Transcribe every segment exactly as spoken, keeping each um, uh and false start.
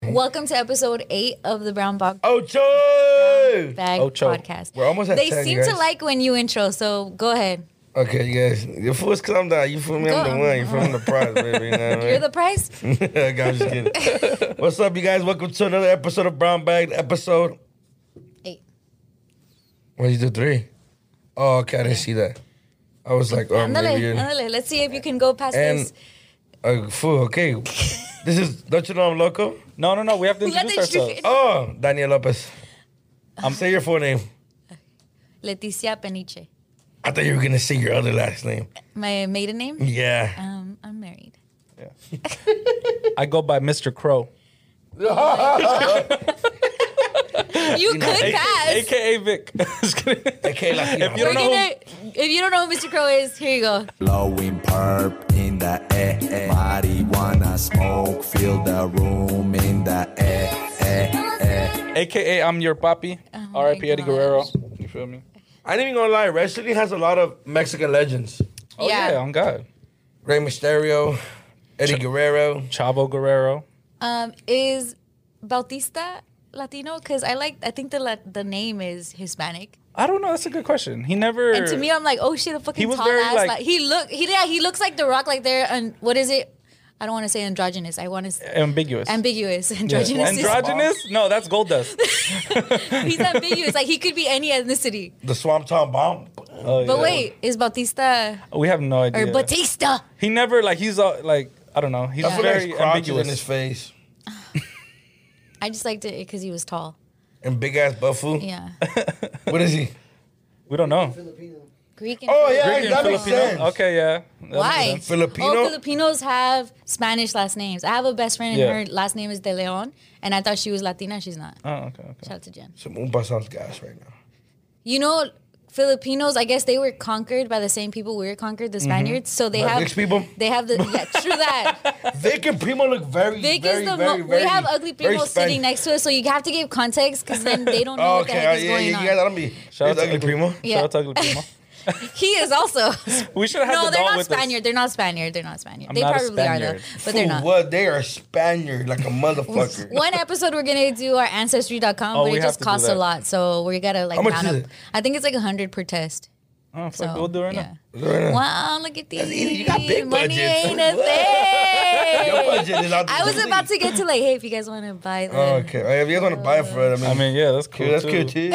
Welcome to episode eight of the Brown Bag, Ocho! Bag Ocho. podcast. We're almost at They ten, seem you to guys. like when you intro, so go ahead. Okay, you guys. You fools calm down. You feel me? I'm Go. the one. You feel me? I'm the prize, baby. You know what I mean? You're the prize? I'm just kidding. What's up, you guys? Welcome to another episode of Brown Bag. Episode... Eight. What did you do? Three? Oh, okay. I didn't see that. I was like, oh, Ándale, maybe... you're- ándale. Let's see if you can go past And... this. Uh, fool, okay. This is... Don't you know I'm loco? No, no, no. We have to We have introduce to ourselves. Oh, Daniel Lopez. I'm Say your full name. Leticia Peniche. I thought you were going to say your other last name. My maiden name? Yeah. Um, I'm married. Yeah. I go by Mister Crow. You could pass. A K A Vic. Just kidding. Okay, Latino. If you We're don't know gonna, if you don't know who Mister Crow is, here you go. Blowing perp in the air, air. Marijuana smoke, fill the room in the air, air, air. A K A I'm your papi. Oh R I P my Eddie gosh. Guerrero. You feel me? I ain't even gonna lie. Wrestling has a lot of Mexican legends. Oh, Yeah. yeah, on God. Rey Mysterio, Eddie Guerrero. Chavo Guerrero. Um, is Bautista Latino? Because I like, I think the la- the name is Hispanic. I don't know. That's a good question. He never. And to me, I'm like, oh shit, a fucking He was tall very, ass. like- Like, he look, he yeah, he looks like The Rock. Like they're, and what is it? I don't want to say androgynous. I want to say ambiguous. ambiguous. Yeah. Androgynous. is- Androgynous? No, that's gold dust. He's ambiguous. Like he could be any ethnicity. The Swamp Town Bomb. Oh, But yeah. wait, is Bautista We have no or idea. Batista? He never, like, he's uh, like, I don't know. He's I feel like very his crotch is in ambiguous. his face. I just liked it because he was tall. And big ass buffalo. Yeah, What is he? We don't know. Greek and Oh, yeah, Greek that and makes Filipino? sense. Okay, yeah. That makes Why? sense. Filipino? Oh, Filipinos have Spanish last names. I have a best friend, and Yeah. her last name is De Leon, and I thought she was Latina. She's not. Oh, okay, okay. Shout out to Jen. Some Oompa sounds gas right now. You know, Filipinos, I guess they were conquered by the same people we were conquered, the Spaniards. So they By have mixed people? They have the yeah, true that. Vic and Primo look very, Vic very, is the very, mo- very, we have ugly very people Spanish. sitting next to us, so you have to give context because then they don't know Oh, what the okay. heck Uh, is yeah, going yeah, on. you guys don't be. Shout out It's to ugly Primo. Yeah. Shout out to Ugly Primo. He is also. We should have had No, the they're doll not with us. Spaniard. They're not Spaniard. They're not Spaniard. I'm they not a probably are though, Spaniard. but they're Fool, not. What? They are Spaniard like a motherfucker. One episode we're gonna do our ancestry dot com, Oh, but we it have just to do costs a that. lot, so we gotta like How much round is up. it? I think it's like a hundred per test. Oh, So fuck, we'll do it right yeah. now. Do it right now. Wow, look at these. You got big Money budgets. ain't a What? thing. Your budget is out the I was door. about to get to like, hey, if you guys want to buy the. Oh, okay. If you guys want to buy it for it, I mean, I mean, yeah, that's cool. that's too. good too.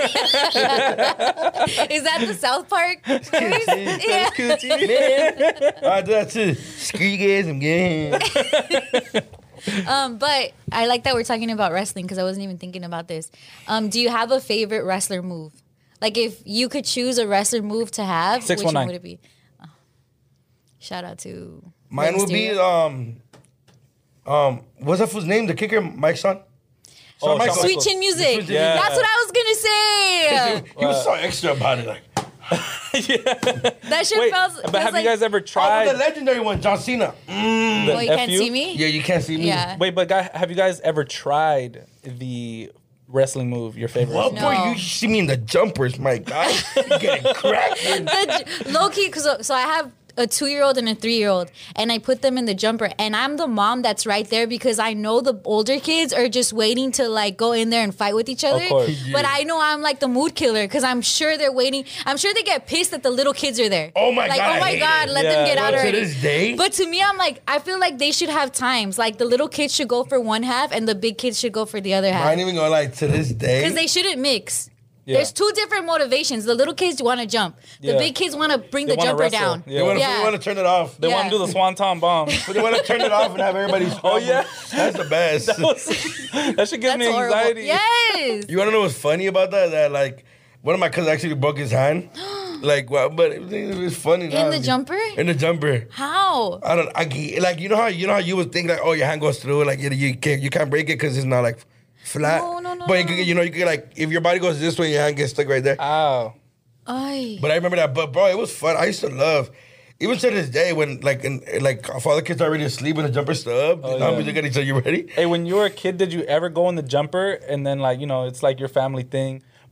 Is that the South Park? Cute too. Yeah. That's cute too. Man. I do that too. Screw you guys, I'm getting. Um, but I like that we're talking about wrestling because I wasn't even thinking about this. Um, do you have a favorite wrestler move? Like if you could choose a wrestler move to have, which one six one nine. would it be? Oh. Shout out to Mine Rey would be Mysterio. um um what's that fool's name? The kicker, Mike's son. Oh, Shawn Michaels. Shawn Sweet Chin Music. Yeah. That's what I was gonna say. He was so extra about it, like. That shit Wait, feels. but feels have like, you guys ever Oh, tried? the legendary one, John Cena. Mm. Well, you F can't you? see me. Yeah, you can't see me. Yeah. Wait, but guy, have you guys ever tried the wrestling move? Your favorite? Well, wrestling No. boy, you see me in the jumpers, my guy. You getting cracking. The, low key, cause so I have a two-year-old and a three-year-old, and I put them in the jumper, and I'm the mom that's right there because I know the older kids are just waiting to like go in there and fight with each other. course. But I know I'm like the mood killer because I'm sure they're waiting. I'm sure they get pissed that the little kids are there. Oh my like, God, oh I my hate god, it. let Yeah. them get Bro, out to already. this day? But to me, I'm like, I feel like they should have times. Like the little kids should go for one half, and the big kids should go for the other I half. ain't even gonna lie, to this day. Because they shouldn't mix. Yeah. There's two different motivations. The little kids want to jump. The Yeah. big kids want to bring They the wanna jumper wrestle. down. Yeah. They wanna, Yeah. they wanna turn it off. They Yeah. want to do the swanton bomb. But they wanna turn it off and have everybody Oh, yeah? That's the best. that, was, that should give That's me horrible. anxiety. Yes. You wanna know what's funny about that? That like one of my cousins actually broke his hand. Like, well, but it was, it was funny. In the jumper? In the jumper. How? I don't. I get- like you know how you know how you would think like, oh, your hand goes through, like you, you can't you can't break it because it's not like flat. No, no, no, But you no. could, you know, you could like if your body goes this way, your hand gets stuck right there. Ow. Ay. But I remember that. But bro, it was fun. I used to love. Even to this day, when like in, like our father kids are already asleep and the jumper's still up, Oh, you know, yeah. we look at each other. You ready? Hey, when you were a kid, did you ever go in the jumper and then like you know it's like your family thing,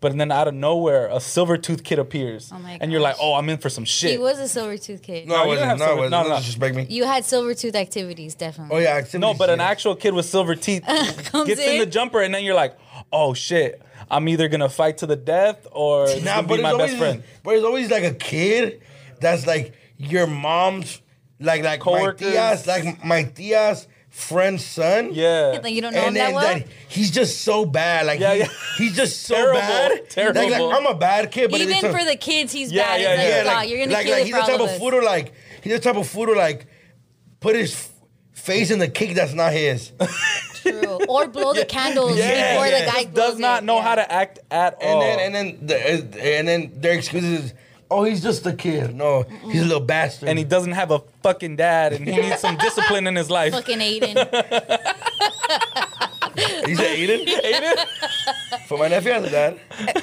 but then out of nowhere, a silver tooth kid appears. Oh my and you're like, gosh. oh, I'm in for some shit. He was a silver tooth kid. No, I you wasn't. have No, I silver- wasn't. no, Don't no. disrespect me. You had silver tooth activities, definitely. Oh, yeah. activities, No, but an yeah. actual kid with silver teeth Comes gets in. in. the jumper, and then you're like, oh shit, I'm either gonna fight to the death or it's Nah, gonna but be it's my always, best friend. but it's always like a kid that's like your mom's, like like Coworkers. my tia's, like my tia's friend's son. Yeah. Like, you don't know him And that then well? that he's just so bad. Like Yeah, he- yeah. he's just so Terrible, bad. terrible. Like, like I'm a bad kid, but Even it's a, for the kids, he's Yeah, bad. yeah, He's like, yeah. "God, like, you're gonna like, kill like it he's for the all type of of us." fool to like he's the type of fool to like put his f- face in the cake that's not his. True. Or blow the candles Yeah, before yeah. the guy Does blows not it. know Yeah. how to act at And all. then and then the, and then their excuse is, oh, he's just a kid. No, he's a little bastard. and he doesn't have a fucking dad, and he needs some discipline in his life. Fucking Aiden. He's an Aiden. Aiden? For my nephew has a dad.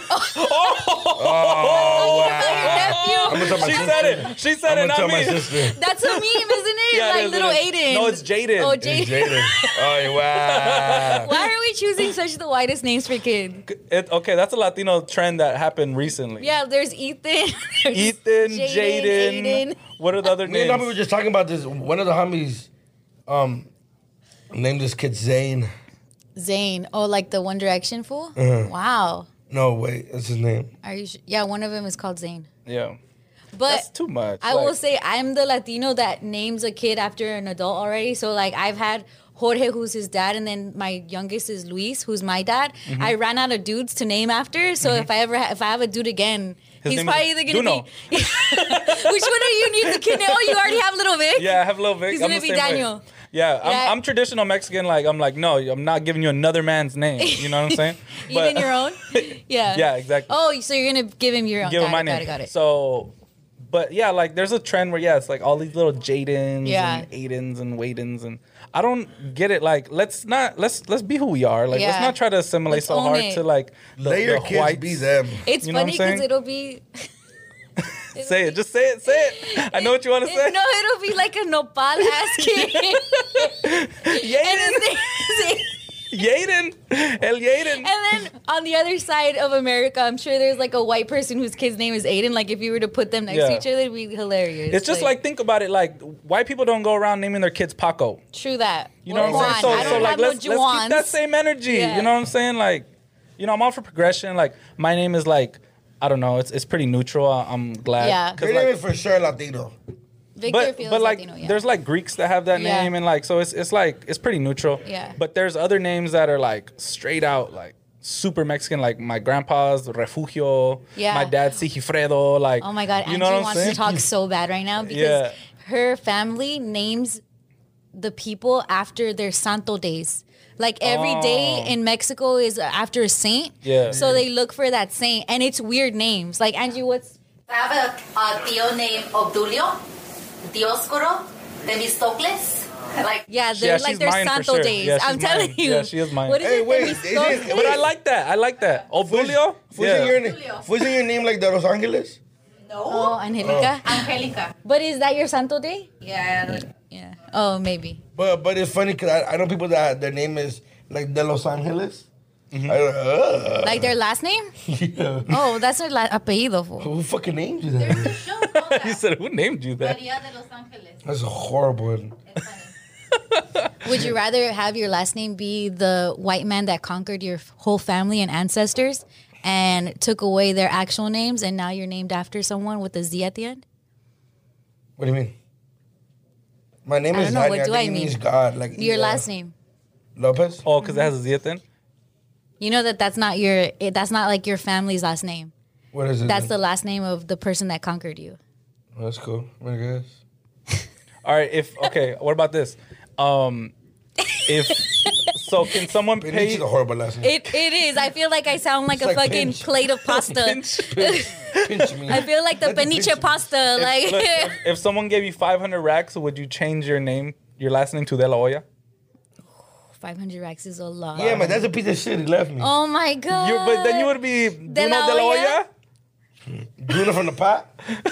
Oh, your nephew. I'm gonna tell my She sister. said it. She said I'm it, gonna not tell my me. sister. That's a meme, isn't it? Yeah, it like is, little it is. Aiden. No, it's Jaden. Oh, It's Jaden. Jaden. Oh, wow. Why are we choosing such the whitest names for kids? It, okay, that's a Latino trend that happened recently. Yeah, there's Ethan. there's Ethan, Jaden. Aiden. What are the other Me and Nami names? were just talking about this. One of the homies um, named this kid Zane. Zane. Oh, like the One Direction fool? Uh-huh. Wow. No, wait, that's his name. Are you sure? Yeah, one of them is called Zane. Yeah. But That's too much. I Like- will say I'm the Latino that names a kid after an adult already. So like I've had Jorge, who's his dad, and then my youngest is Luis, who's my dad. Mm-hmm. I ran out of dudes to name after. So if I ever ha- if I have a dude again, His he's name probably is either gonna Duno. be. Which one of you needs a kid name? Oh, you already have Little Vic. Yeah, I have Lil Vic. He's I'm gonna the be same way. Daniel. Yeah, I'm, Yeah. I'm traditional Mexican. Like, I'm like, no, I'm not giving you another man's name. You know what I'm saying? Even your own. Yeah. Yeah, exactly. Oh, so you're gonna give him your own. Give got him my it, name. Got it. Got it. So, but yeah, like there's a trend where yeah, it's like all these little Jadens Yeah. and Aidens and Wadens, and I don't get it. Like, let's not let's let's be who we are. Like, let's Yeah. not try to assimilate Let's so own hard it. to like the, Let your the kids whites. be them. It's You know what funny I'm saying? because it'll be. Say it, just say it, say it. I know what you want to say. No, it'll be like a nopal ass kid. And Yaden, his name is- Yaden, El Yaden. And then on the other side of America, I'm sure there's like a white person whose kid's name is Aiden. Like if you were to put them next Yeah. to each other, it'd be hilarious. It's just like, think about it. Like, white people don't go around naming their kids Paco. true that. You know Or what I'm saying? So, Juan. I so don't like, have let's, no let's keep Juans. that same energy. Yeah. You know what I'm saying? Like, you know, I'm all for progression. Like, my name is like, I don't know. It's it's pretty neutral. I- I'm glad. Yeah. 'Cause, Your like, name is for sure Latino. Victor but feels but like Latino, yeah. there's like Greeks that have that Yeah. name and like so it's it's like it's pretty neutral. Yeah. But there's other names that are like straight out like super Mexican, like my grandpa's Refugio. Yeah. My dad's Sigifredo. Like Oh my God, you Angie know what I'm wants saying? to talk so bad right now because Yeah. her family names the people after their santo days. Like every day Oh. in Mexico is after a saint. Yeah. So they look for that saint, and it's weird names. Like Angie, what's I have a, a tío named Obdulio, Dioscoro, Temistocles. Like, yeah, Yeah, they're like she's their mine for santo sure. days. Yeah, she's I'm telling mine. you. Yeah, she is mine. What is Hey, it? wait, Temistocles? is it- But I like that. I like that. Obdulio? Wasn't your name? Julio. Wasn't your name like the Los Angeles? Oh, Angelica. Angelica. But is that your santo day? Yeah. Yeah. Oh, maybe. But but it's funny because I, I know people that their name is like de Los Angeles. I don't know. Like their last name? Yeah. Oh, that's their la- apellido. fool. Who fucking named you There's a that? show called You that. said, who named you that? Maria de Los Angeles. That's a horrible one. It's funny. Would you rather have your last name be the white man that conquered your f- whole family and ancestors and took away their actual names, and now you're named after someone with a Z at the end? What do you mean? My name I is don't know, Dani. what I do think I it mean? means God. Like Your uh, last name. Lopez. Oh, because it has a Z at the end? You know that that's not your. It, that's not like your family's last name. What is it? That's the then? last name of the person that conquered you. Oh, that's cool. I guess. All right, if okay, what about this? Um if so can someone Peniche pay is a horrible last name. It it is. I feel like I sound like It's a like fucking pinch. plate of pasta. Pinch. Pinch, pinch me. I feel like the Let the peniche pinch me. pasta. Like Look, if, if someone gave you five hundred racks, would you change your name, your last name to De La Hoya? five hundred racks is a lot. Yeah, man, that's a piece of shit. He left me. Oh my god. You, but then you would be Bruno De La La Hoya? Hoya? Bruno from the pot.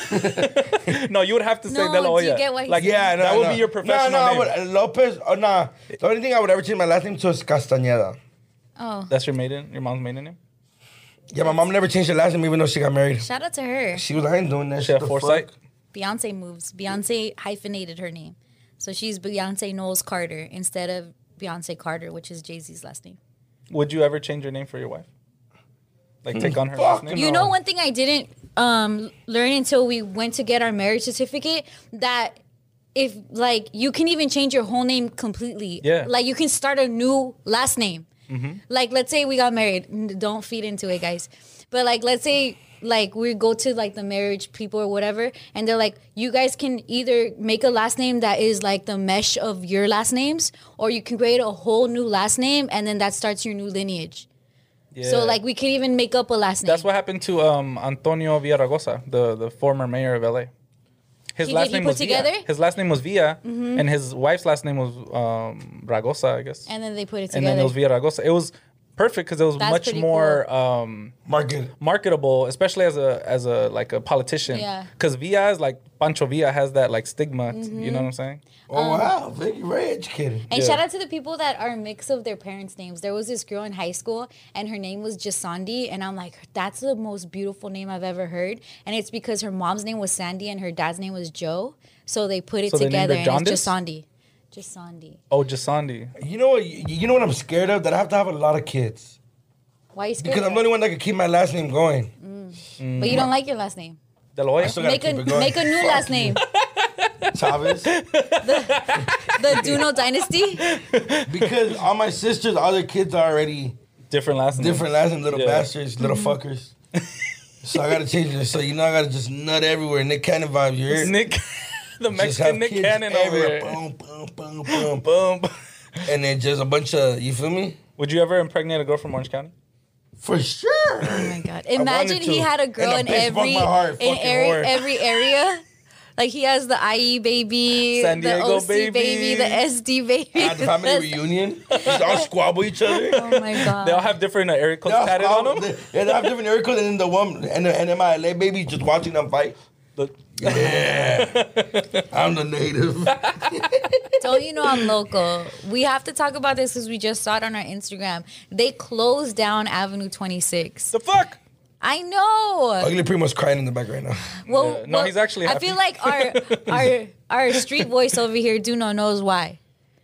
No, you would have to say No, De La do you Hoya. get what he's like, Yeah, no, that would no. be your professional No, no, name. I would, Lopez. Oh, nah. The only thing I would ever change my last name to is Castañeda. Oh. That's your maiden, your mom's maiden name? Yeah, my mom never changed her last name even though she got married. Shout out to her. She was, I ain't doing that She shit. had the foresight. fuck? Beyonce moves. Beyonce hyphenated her name. So she's Beyonce Knowles Carter instead of Beyonce Carter, which is Jay-Z's last name. Would you ever change your name for your wife? Like take on her Fuck last name? You know one thing I didn't um, learn until we went to get our marriage certificate, that if like you can even change your whole name completely. Yeah. Like you can start a new last name. Mm-hmm. Like let's say we got married. N- Don't feed into it, guys. But like let's say like we go to like the marriage people or whatever, and they're like, you guys can either make a last name that is like the mesh of your last names, or you can create a whole new last name and then that starts your new lineage. Yeah. So like we can even make up a last name. That's what happened to um, Antonio Villaraigosa, the, the former mayor of L A. His He last did- he name put was together? Villa. His last name was Villa, and his wife's last name was um, Ragosa, I guess. and then they put it And together. then it was Villaraigosa. It was perfect because it was That's much pretty more um, Market. marketable, especially as a as a like a politician. Yeah. Because Villa is like Pancho Villa has that like stigma. Mm-hmm. You know what I'm saying? Oh, wow. Very, very educated. And Yeah. shout out to the people that are a mix of their parents' names. There was this girl in high school, and her name was Jasandi, and I'm like, that's the most beautiful name I've ever heard. And it's because her mom's name was Sandy and her dad's name was Joe, so they put it So they named together, her and it's Jaundice? Jasandi. Jasandi. Oh, Jasandi. You know what? You, you know what I'm scared of? That I have to have a lot of kids. Why you scared? Because I'm the only one that can keep my last name going. But you don't like your last name. De La Hoya? I still gotta Make a keep it going. make a new Fuck last you. name. Chavez. The Duno Dynasty. Because all my sisters, all their kids are already Different last name. different last names, little Yeah. bastards, little Mm-hmm. fuckers. So I gotta change it. So you know I gotta just nut everywhere. Nick Cannon vibes, you heard? Nick, the Just have Mexican Nick kids Cannon over everywhere. here. Boom, boom, boom, boom. Boom. And then just a bunch of, you feel me? Would you ever impregnate a girl from Orange County? For sure. Oh my god! Imagine wanted he to. had a girl And in the bitch broke every my heart, in fucking every, whore. every area. Like he has the I E baby, San the Diego O C baby. baby. the S D baby. At the family reunion, just all squabble each other. Oh my god! They all have different uh, area codes They all tatted on squabble. them. They, they have different air codes, and then the one, and the, and then my L A baby just watching them fight. Look, Yeah, I'm the native. Don't you know I'm local? We have to talk about this because we just saw it on our Instagram. They closed down Avenue twenty-six. the fuck? I know. Ugly Primo's crying in the back right now. Well, Yeah. No, well, he's actually I happy. feel like our our our street voice over here, Duno, knows why.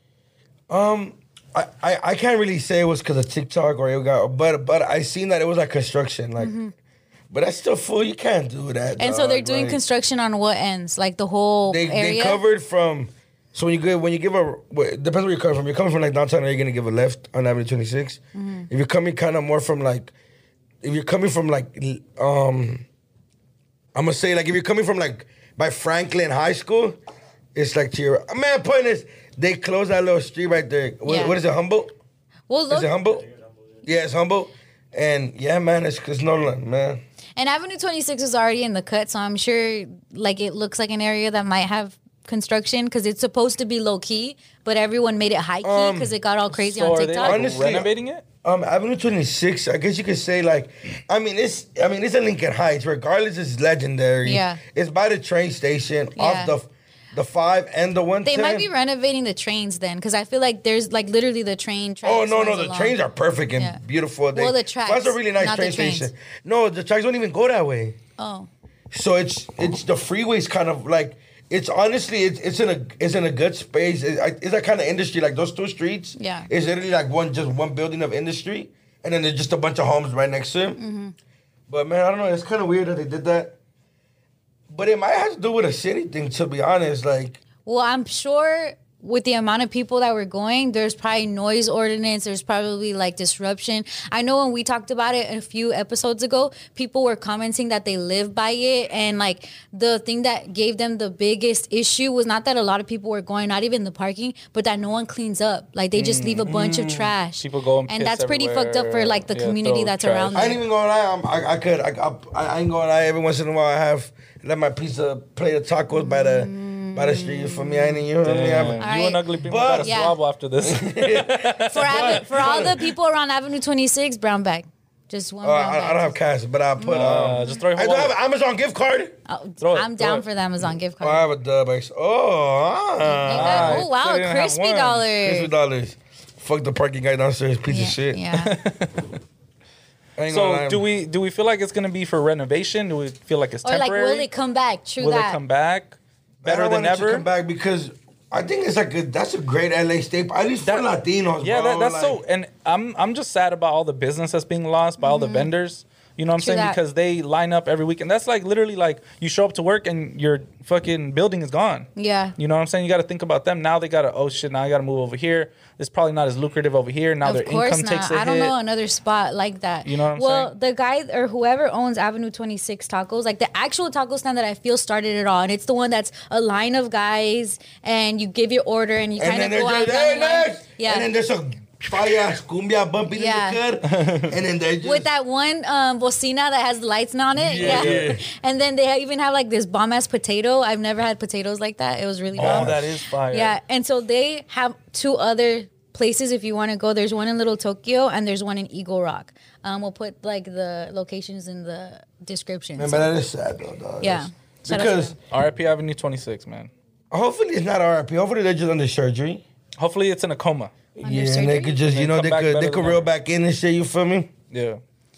Um, I, I, I can't really say it was because of TikTok or it got, but but I seen that it was like construction, like. But that's still full. You can't do that. Mm-hmm. And so they're dog, doing like- construction on what ends? Like the whole They area? they covered from. So when you give when you give a well, it depends where you're coming from. You're coming from like downtown, are you gonna give a left on Avenue twenty-six? Mm-hmm. If you're coming kind of more from like, if you're coming from like, um, I'm gonna say like if you're coming from like by Franklin High School, it's like to your man. Point is, they closed that little street right there. What, Yeah. what is it? Humboldt? Well, Is look, it Humboldt? Yeah, it's Humboldt. And yeah, man, it's it's no land, man. and Avenue twenty-six is already in the cut, so I'm sure like it looks like an area that might have construction because it's supposed to be low key, but everyone made it high key because it got all crazy So on are they TikTok. like Honestly, renovating it? Um, Avenue twenty-six, I guess you could say like, I mean it's, I mean it's in Lincoln Heights. Regardless, it's legendary. Yeah. It's by the train station Yeah. off the, the five and the one. They might be renovating the trains then, because I feel like there's like literally the train tracks. Oh no no, runs the along. trains are perfect and Yeah. beautiful. They, Well, the tracks, That's a really nice not train the trains. station. No, the tracks don't even go that way. Oh, So it's it's the freeways kind of like it's honestly it's it's in a it's in a good space. It, it's that kind of industry like those two streets. Yeah. It's literally like one just one building of industry, and then there's just a bunch of homes right next to it. Mm-hmm. But man, I don't know. It's kind of weird that they did that. But it might have to do with a city thing, to be honest. Like well, I'm sure with the amount of people that were going, there's probably noise ordinance. There's probably like disruption. I know when we talked about it a few episodes ago, people were commenting that they live by it. And like the thing that gave them the biggest issue was not that a lot of people were going, not even the parking, but that no one cleans up. Like they just leave a bunch of trash. People go and piss that's pretty fucked up for like the everywhere. Yeah, community throw that's trash. around I there. ain't even gonna lie. I'm, I I could I, I I ain't gonna lie. Every once in a while, I have let my pizza plate of tacos by the by the street. For me, I ain't you know what I mean. I Damn. have- You Alright. and Ugly People But- got a Yeah. swab after this. For, Ave- for all the people around Avenue twenty-six, brown bag. Just one Uh, brown I, bag. I don't have cash, but I put. Uh, Um, just throw your I whole do have wallet. an Amazon gift card. Oh, Throw it, I'm throw down it. for the Amazon gift Oh, I card. have a dub. I- Oh, ah, oh wow, still didn't have crispy one. dollars. fifty dollars. Fuck the parking guy downstairs, piece Yeah, of shit. yeah. I ain't gonna lie. So do we do we feel like it's gonna be for renovation? Do we feel like it's Or like, temporary? will it come back? True Will that. it come back I better don't than want it to ever? come back because I think it's like a, that's a great L A staple, at least for That- Latinos. Yeah, bro. that, that's like, so. And I'm I'm just sad about all the business that's being lost by all the vendors. You know what I'm True saying? that. Because they line up every week, and that's like literally like you show up to work and your fucking building is gone. Yeah. You know what I'm saying? You got to think about them now. They got to oh shit. Now I got to move over here. It's probably not as lucrative over here. Now Of their course income takes not. a I don't hit. know another spot like that. You know what I'm well, saying? the guy or whoever owns Avenue twenty-six Tacos, like the actual taco stand that I feel started it all, and it's the one that's a line of guys, and you give your order, and you And kind then of go there's out just, down hey, the line. next. Yeah. And then there's a fire cumbia bumping Yeah. in the cut. And then they just. With that one um, bocina that has lights on it, Yeah. yeah. Yeah. And then they even have like this bomb ass potato. I've never had potatoes like that. It was really bomb. Oh, that is fire. Yeah, and so they have two other places if you want to go. There's one in Little Tokyo and there's one in Eagle Rock. Um, we'll put like the locations in the description. Man, so- but that is sad though, dog. Yeah. That's- Shout out to Because them. R I P Avenue twenty-six, man. hopefully it's not R I P. Hopefully they're just under surgery. Hopefully it's in a coma. Under yeah, and surgery? they could just, you They know, come they back could better they could than reel ever. back in and shit. You feel me? Yeah.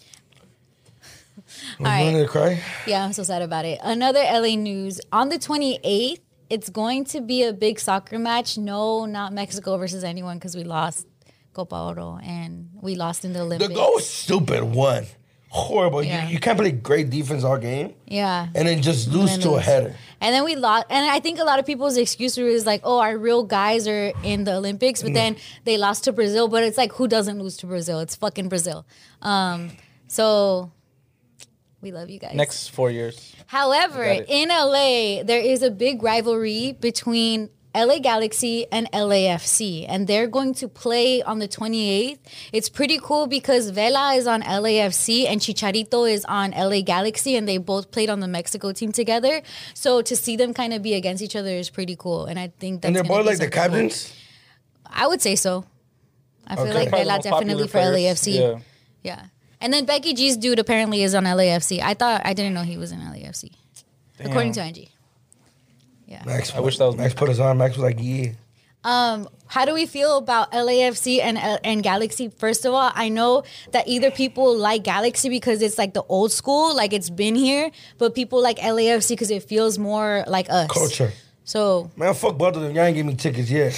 I'm right. going to cry. Yeah, I'm so sad about it. Another L A news. On the twenty-eighth, it's going to be a big soccer match. No, not Mexico versus anyone because we lost Copa Oro and we lost in the The Olympics. goal was stupid. One. Horrible. Yeah. You, you can't play great defense all game Yeah. and then just lose then to a lose. header. And then we lost. And I think a lot of people's excuse is like, oh, our real guys are in the Olympics, but then they lost to Brazil. But it's like, who doesn't lose to Brazil? It's fucking Brazil. Um, so we love you guys. Next four years. However, Got it. in L A, there is a big rivalry between L A Galaxy and L A F C, and they're going to play on the twenty-eighth. It's pretty cool because Vela is on L A F C and Chicharito is on L A Galaxy, and they both played on the Mexico team together. So to see them kind of be against each other is pretty cool, and I think that's And they're gonna both be like the something cool. captains. I would say so. I feel Okay. like Probably the Vela most definitely popular for L A F players. C. Yeah. Yeah. And then Becky G's dude apparently is on L A F C. I thought I didn't know he was in L A F C. According to Angie. Yeah. Max, I wish that was Max me. put us on. Max was like, yeah. Um, how do we feel about L A F C and and Galaxy? First of all, I know that either people like Galaxy because it's like the old school, like it's been here, but people like L A F C because it feels more like us. Culture. So Man, fuck both of them. Y'all ain't give me tickets yet.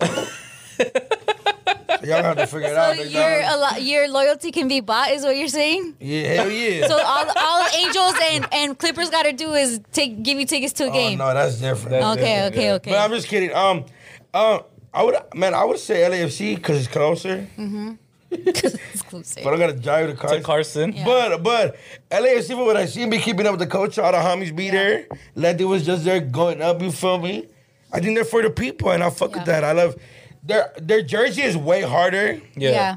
Y'all have to figure it so out. big your dog. a lo- your loyalty can be bought, is what you're saying. Yeah, hell yeah. So all all Angels and, and Clippers got to do is take give you tickets to a Oh, game. no, that's different. That's Okay, different, okay, yeah. okay. But I'm just kidding. Um, um, I would, man, I would say L A F C because it's closer. Because it's closer. But I gotta drive the car. To Carson. Yeah. But but L A F C, for what I seen, be keeping up with the coach. All the homies be there. Letty was just there going up. You feel me? I think they're for the people, and I fuck with Yeah. that. I love their their jersey is way harder. Yeah. Yeah.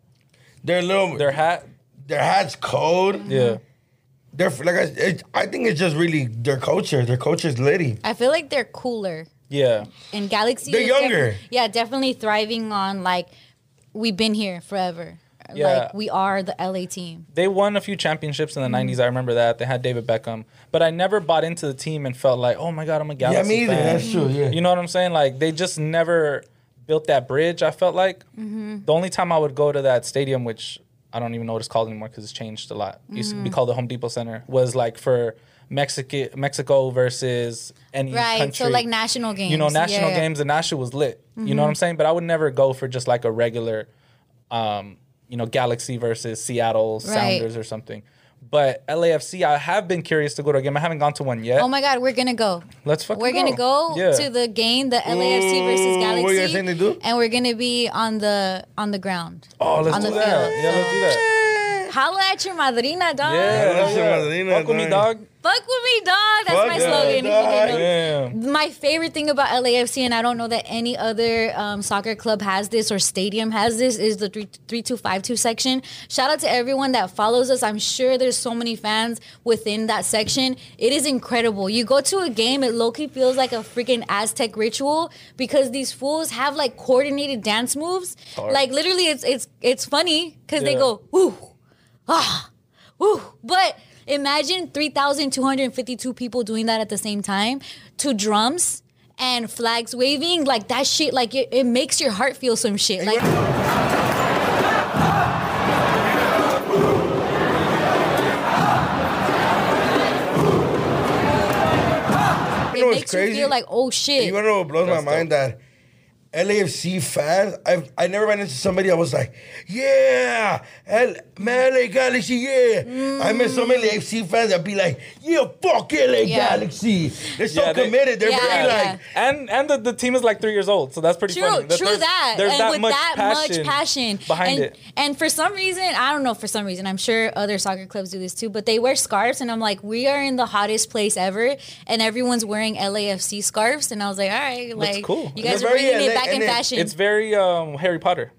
Their little Their their hat. their hat's cold. Yeah. They're like I, it, I think it's just really their culture. Their culture's litty. I feel like they're cooler. Yeah. And Galaxy They're is younger. defi- yeah, definitely thriving on like we've been here forever. Yeah. Like we are the L A team. They won a few championships in the Mm-hmm. nineties. I remember that. They had David Beckham. But I never bought into the team and felt like, oh my God, I'm a Yeah, Galaxy me either. fan. That's true. Yeah. You know what I'm saying? Like, they just never built that bridge, I felt like. Mm-hmm. The only time I would go to that stadium, which I don't even know what it's called anymore because it's changed a lot. It used to Mm-hmm. be called the Home Depot Center, was like for Mexico, Mexico versus any Right. country. So like national games. You know, national Yeah, Mm-hmm. yeah. games, and that shit was lit. You know what I'm saying? But I would never go for just like a regular, um, you know, Galaxy versus Seattle Right. Sounders or something. But L A F C, I have been curious to go to a game. I haven't gone to one yet. Oh my God, we're gonna go. Let's fucking We're gonna go Yeah. to the game, the L A F C versus Ooh, Galaxy. what you guys saying they do? And we're gonna be on the on the ground. Oh, let's on do the that. field. Yeah, let's do that. Holla at your madrina, dog. Yeah, that's yeah. your madrina, Fuck with me, dog. dog. Fuck with me, dog. That's Fuck my yeah, slogan. if you dog. didn't know. Damn. My favorite thing about L A F C, and I don't know that any other um, soccer club has this or stadium has this, is the three two five two section. Shout out to everyone that follows us. I'm sure there's so many fans within that section. It is incredible. You go to a game, it low-key feels like a freaking Aztec ritual because these fools have like coordinated dance moves. Hard. Like literally, it's it's it's funny because they Yeah. go woo, ah, woo, but. Imagine three thousand two hundred fifty-two people doing that at the same time to drums and flags waving. Like that shit, like it, it makes your heart feel some shit. Like makes you feel like, oh shit. You wanna know what blows That's my mind? dope. That L A F C fans, I've I never ran into somebody I was like, yeah, L- man, L A Galaxy, yeah. Mm. I met so many L A F C fans that be like, yeah, fuck L A Yeah. Galaxy. They're so Yeah, they- committed. They're Yeah, very yeah. like, And and the, the team is like three years old, so that's pretty True, funny. true there's, that. There's and that with much that passion much passion behind and, it. And for some reason, I don't know for some reason, I'm sure other soccer clubs do this too, but they wear scarves and I'm like, we are in the hottest place ever and everyone's wearing L A F C scarves and I was like, all right, Looks like cool. you guys They're are very bringing L A it back in and it- fashion. It's very um, Harry Potter.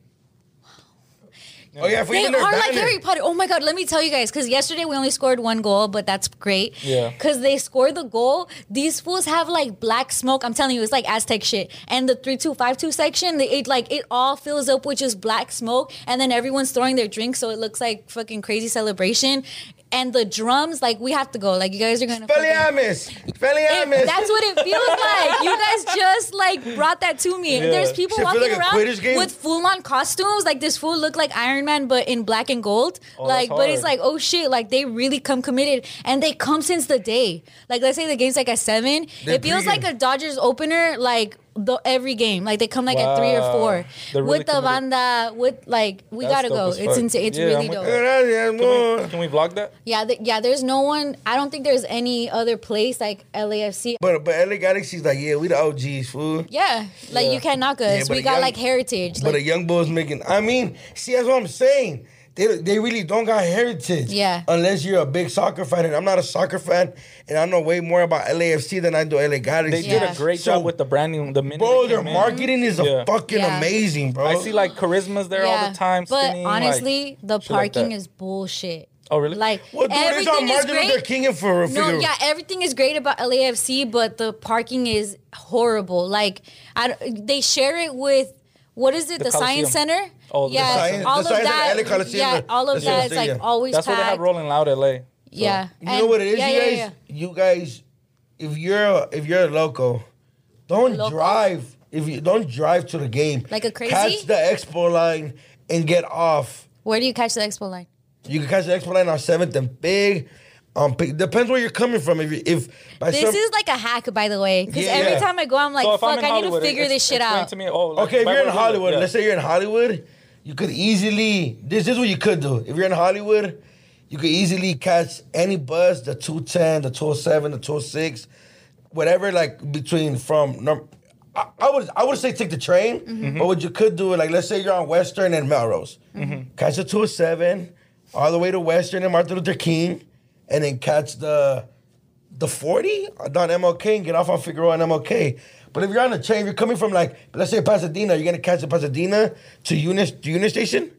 oh yeah, for They even are their like banner. Harry Potter. Oh my god, let me tell you guys, because yesterday we only scored one goal, but that's great. Yeah. Because they scored the goal. These fools have like black smoke. I'm telling you, it's like Aztec shit. And the three two five two section, they, it like it all fills up with just black smoke, and then everyone's throwing their drinks, so it looks like fucking crazy celebration. And the drums, like we have to go. Like you guys are gonna. fucking- Feliamis. Feliamis. It- that's what it feels like. You guys just like brought that to me. Yeah. There's people Shit feel walking like a around Quidditch game. with full on costumes. Like this fool looked like Iron Man, but in black and gold. Oh, like, that's but it's hard. like, oh shit, like they really come committed, and they come since the day. Like let's say the game's like at seven. They're it feels pregame. like a Dodgers opener. Like. The, every game, like they come like at three or Wow. four They're really with the committed. banda, with like we That's gotta dope go. as It's fuck. insane. It's Yeah, really I'm with dope. that. Gracias, Can we, amor. can we vlog that? Yeah, th- yeah. There's no one. I don't think there's any other place like L A F C. But but L A Galaxy's like, yeah, we the O Gs, fool. Yeah, like Yeah. you can't knock us. Yeah, but we a got young- like heritage. But a Like, young boy's making. I mean, see, that's what I'm saying. They they really don't got heritage. Yeah. Unless you're a big soccer fan, and I'm not a soccer fan, and I know way more about L A F C than I do L A They Galaxy. did Yeah. a great So- job with the branding. The minute Bro, they their came in. marketing is a Yeah. fucking Yeah. amazing, bro. I see like charismas there all the time. But spinning, like, honestly, the shit like parking that. is bullshit. Oh, really? Like Well, dude, it's everything on is Martin Luther great. King for No, figure. yeah, everything is great about L A F C, but the parking is horrible. Like, I, they share it with. What is it? The The, Science Coliseum. Center. Oh, the yeah, Science- all the of Science that. Center, L A Coliseum, Yeah, the- all the of that. It's like stadium. always That's what they packed. have rolling loud L A. Yeah, You know and- what it is, yeah, you yeah, guys? yeah. You guys, if you're if you're a loco, don't Loco? drive. If you don't drive to the game, Like a crazy? catch the expo line and get off. Where do you catch the expo line? You can catch the expo line on Seventh and Big. Um, Big- depends where you're coming from. If you, if by This some, is like a hack, by the way, because Yeah. every Yeah. time I go, I'm like, So if I'm fuck, in I need to Hollywood, figure ex- this shit explain out. to me. Oh, like, okay, if by you're in where we live, Hollywood, yeah. let's say you're in Hollywood, you could easily. This is what you could do. If you're in Hollywood, you could easily catch any bus, the two ten, the two oh seven, the two oh six, whatever. Like between from. num- I, I would I would say take the train, Mm-hmm. but what you could do, like let's say you're on Western and Melrose, Mm-hmm. catch the two oh seven all the way to Western and Martin Luther King, and then catch the the forty down M L K and get off on Figueroa and M L K. But if you're on the train, if you're coming from like let's say Pasadena, you're gonna catch the Pasadena to Unis to Unis Station,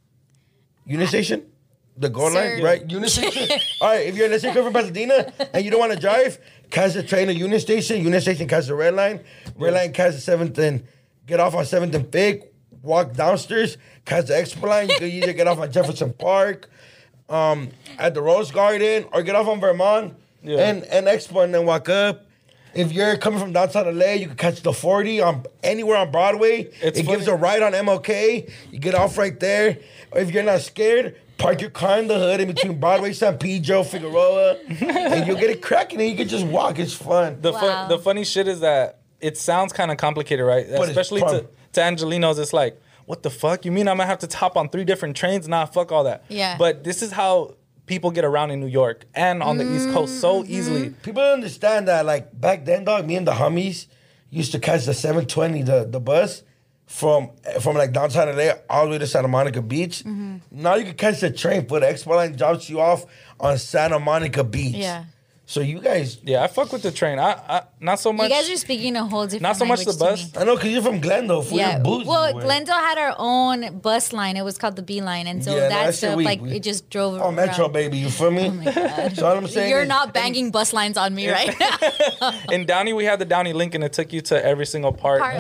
Unis Station, the goal line, Sir. right? Unis Station. All right, if you're let's say you're coming from Pasadena and you don't want to drive, catch the train to Unis Station. Unis Station catch the red line. Red line catch the seventh and get off on seventh and Big. Walk downstairs, catch the expo line. You can either get off on Jefferson Park, um, at the Rose Garden, or get off on Vermont Yeah. and and expo and then walk up. If you're coming from downtown L A, you can catch the forty on anywhere on Broadway. It's it gives funny. a ride on M L K. You get off right there. Or if you're not scared, park your car in the hood in between Broadway, San Pedro, Figueroa, and you'll get it cracking and you can just walk. It's fun. The Wow. fun, the funny shit is that it sounds kind of complicated, right? But it's Especially fun. to, to Angelinos, it's like, what the fuck? You mean I'm gonna have to hop on three different trains? Nah, fuck all that. Yeah. But this is how people get around in New York and on the East Coast so Mm-hmm. easily. People don't understand that, like, back then, dog, me and the homies used to catch the seven twenty, the, the bus, from, from like, downtown L A all the way to Santa Monica Beach. Mm-hmm. Now you can catch the train, but the expo line drops you off on Santa Monica Beach. Yeah. So you guys, Yeah, I fuck with the train. I, I not so much. You guys are speaking a whole different Not so much the language to bus. me. I know, because you're from Glendale. Fool, Yeah. you're bougie. Well, boy. Glendale had our own bus line. It was called the B line, and so Yeah, no, that that shit stuff, we- like, we- it just drove Oh, around. Metro, baby, you feel me? Oh my God. So all I'm saying You're is- not banging bus lines on me right now. In Downey, we had the Downey link, and it took you to every single part. Part.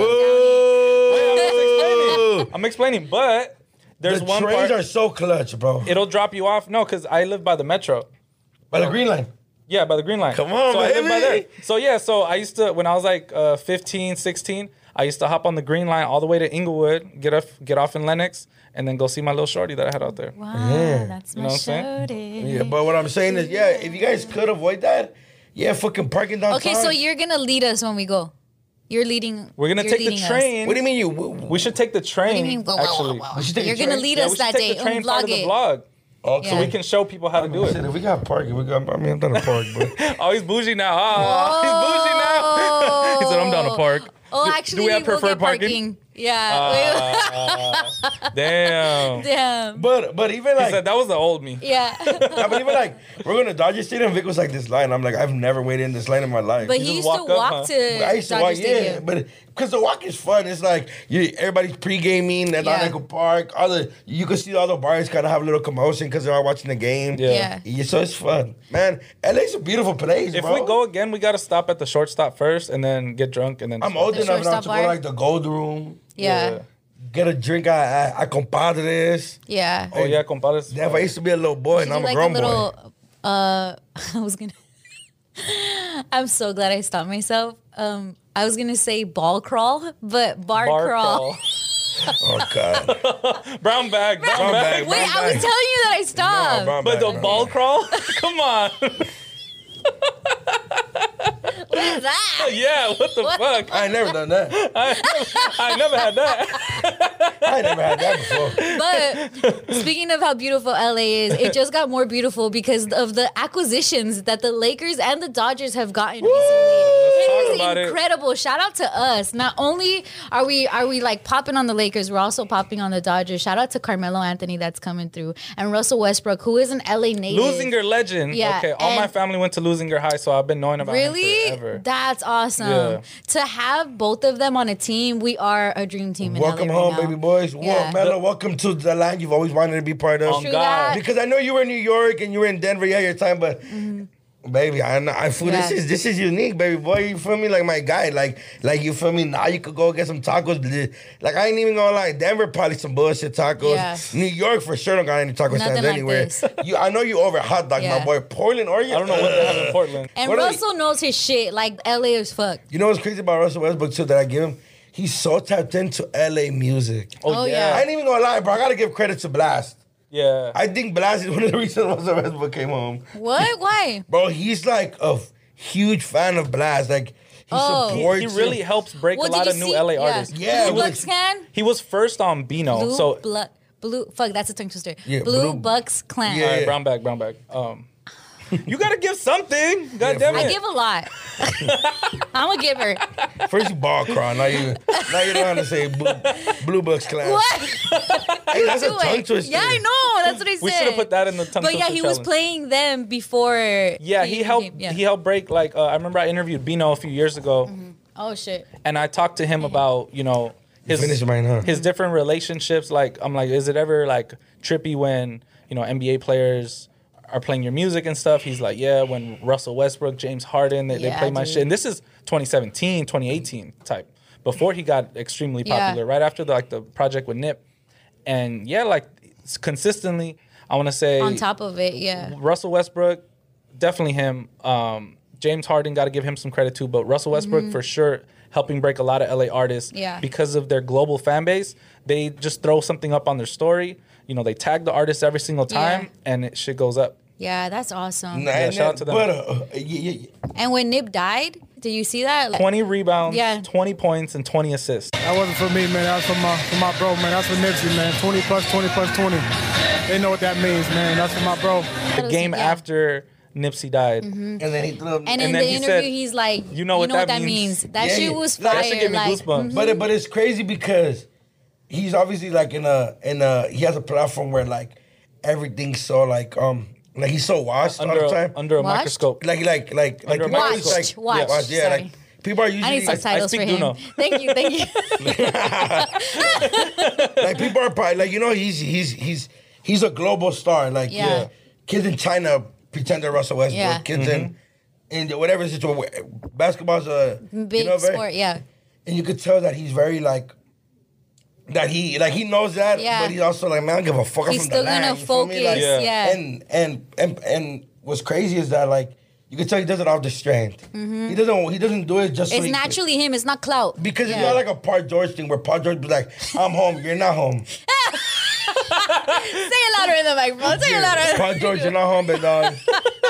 Boo! I'm explaining, but there's the one trains part. are so clutch, bro. It'll drop you off. No, because I live by the Metro. By the Green Line. Yeah, by the Green Line. Come on, so I live by baby. there. So yeah, so I used to when I was like uh, fifteen, sixteen, I used to hop on the Green Line all the way to Inglewood, get off, get off in Lenox, and then go see my little shorty that I had out there. Wow, Yeah. that's You my know what I'm saying? shorty. Yeah, but what I'm saying is, yeah, if you guys could avoid that, Yeah, fucking parking downtown. Okay, so you're gonna lead us when we go. You're leading. We're gonna you're take the leading us. train. What do you mean you? We should take the train. What do you mean? Whoa, whoa, actually, whoa, whoa. We should take You're the gonna train? lead yeah, us we should that take day the train and part vlog of the it. vlog, Okay. so we can show people how to do Listen, it. if we got parking, we got. I mean, I'm down to park, but Oh, he's bougie now. Ah, he's bougie now. He said, "I'm down to park." Oh, Do- actually, do we have we'll preferred get parking? Yeah. Uh, damn. Damn. but but even He like said that was the old me. Yeah. I mean, even like we're going to Dodger Stadium. Vic was like this line. I'm like, I've never waited in this line in my life. But You he just used to walk up, walk huh? to I used to Dodger walk, yeah, Stadium. but because the walk is fun. It's like you, everybody's pre-gaming at Yeah. Echo Park. All the you can see all the bars kind of have a little commotion because they're all watching the game. Yeah. Yeah. Yeah, so it's fun, man. L A's a beautiful place, If bro. we go again, we gotta stop at the shortstop first, and then get drunk, and then. I'm old The enough now shortstop to go bar? to like the Gold Room, Yeah. get a drink at, at, at Compadres. Yeah. Oh yeah, compadres. Damn, I used to be a little boy, Should and do I'm a like grown a little. Uh, I was gonna. I'm so glad I stopped myself. Um, I was gonna say ball crawl, but bar, Bar crawl. crawl. boy. Oh God, Brown bag. Brown, Brown bag. bag. Wait, I was telling you that I stopped. No, brown But bag, the brown ball bag. crawl? Come on. What is that? Yeah, what the What? fuck? I ain't never done that. I never had that. I ain't never had that before. But speaking of how beautiful L A is, it just got more beautiful because of the acquisitions that the Lakers and the Dodgers have gotten recently. Let's talk It about is it. incredible. Shout out to us. Not only are we are we like popping on the Lakers, we're also popping on the Dodgers. Shout out to Carmelo Anthony that's coming through, and Russell Westbrook, who is an L A native. Lusinger legend. Yeah, Okay, all my and- family went to Lusinger High, so I've been knowing about him Really? forever. That's awesome. Yeah. To have both of them on a team, we are a dream team in Welcome L A right home, now. baby boys. Yeah. Well, Mello, welcome to the land you've always wanted to be part of. On True God. that. Because I know you were in New York and you were in Denver. Yeah, your time, but baby, I, know- I feel this Yeah. is this is unique, baby boy. You feel me? Like my guy, like like you feel me? Now you could go get some tacos. Like I ain't even gonna lie, Denver probably some bullshit tacos. Yeah. New York for sure don't got any taco Nothing stands like anywhere. this. You, I know you over hot dogs, Yeah. my boy. Portland, Oregon. I don't know what they have in Portland. And What are Russell knows his shit. Like L A is fuck. You know what's crazy about Russell Westbrook too that I give him? He's so tapped into L A music. Oh, I yeah. ain't even gonna lie, bro. I gotta give credit to Blast. Yeah. I think Blast is one of the reasons Russell Westbrook came home. What? Why? Bro, he's like a f- huge fan of Blast. Like he Oh. he, supports he him. really helps break Well, a did lot you of new see- L A yeah. artists. Yeah, Blue it was- Bucks Clan. He was first on Beano. Blue so blood. Blue. Fuck, that's a tongue twister. Yeah, Blue, Blue- Bucks Clan. Yeah. all right, brown bag, brown bag. Um, you gotta give something. God damn for it. I give a lot. I'm a giver. First you ball crawl, now you now you don't want to say Blue, Blue Bucks Clan. What? Hey, that's a Do tongue it. twister. Yeah, I know. That's what I said. we should have put that in the tongue But yeah, twister he was challenge. playing them before. Yeah, he helped. came- yeah. He helped break. Like uh, I remember, I interviewed Bino a few years ago, Oh shit. and I talked to him about you know his Finish mine, huh? his different relationships. Like I'm like, is it ever like trippy when you know N B A players are playing your music and stuff? He's like, yeah, when Russell Westbrook, James Harden, they, they Yeah, play my dude. shit. And this is twenty seventeen, twenty eighteen type, before he got extremely Yeah. popular, right after the, like the project with Nip. And yeah, like s- consistently, I want to say On top of it, yeah. Russell Westbrook, definitely him. Um, James Harden, got to give him some credit too, but Russell Westbrook for sure helping break a lot of L A artists Mm-hmm. Yeah. because of their global fan base. They just throw something up on their story. You know, they tag the artist every single time, Yeah. and it shit goes up. Yeah, that's awesome. Nah, Yeah, and shout out then- to them. But uh, yeah, yeah, And when Nip died, did you see that? Like, twenty rebounds, Yeah. twenty points, and twenty assists. That wasn't for me, man. That was for my for my bro, man. That's for Nipsey, man. twenty plus twenty plus twenty. They know what that means, man. That's for my bro. The was- game yeah. after Nipsey died. and then he threw up. and in And the then he interview, said, he's like, "You know what that means." That Yeah, shit yeah. was Like, fire. that shit gave me like, goosebumps. But it, but it's crazy because he's obviously like in a in a he has a platform where like everything's so like um like he's so washed Under all the a, time. under a Watched? microscope. like like like like Under a people are microscope. just, like Watched, watched, yeah, sorry. like people are I need usually subtitles speak for him. Duno. Thank you, thank you. like people are probably like you know he's he's he's he's a global star like Yeah. yeah. Kids in China pretend they're Russell Westbrook. Yeah. Kids in in whatever situation, basketball's a Big you know, very- sport, yeah. and you could tell that he's very like that he like he knows that, Yeah. but he's also like, man, I don't give a fuck. I'm He's from still the land, gonna you feel me? focus, Like, Yeah. yeah. And and and and what's crazy is that like you can tell he does it off the strength. He doesn't he doesn't do it just so It's he, naturally him. It's not clout. because it's Yeah. not like a Paul George thing where Paul George be like, I'm home, you're not home. Say it louder in the microphone. Say it louder. Paul George, you're not home, but dog.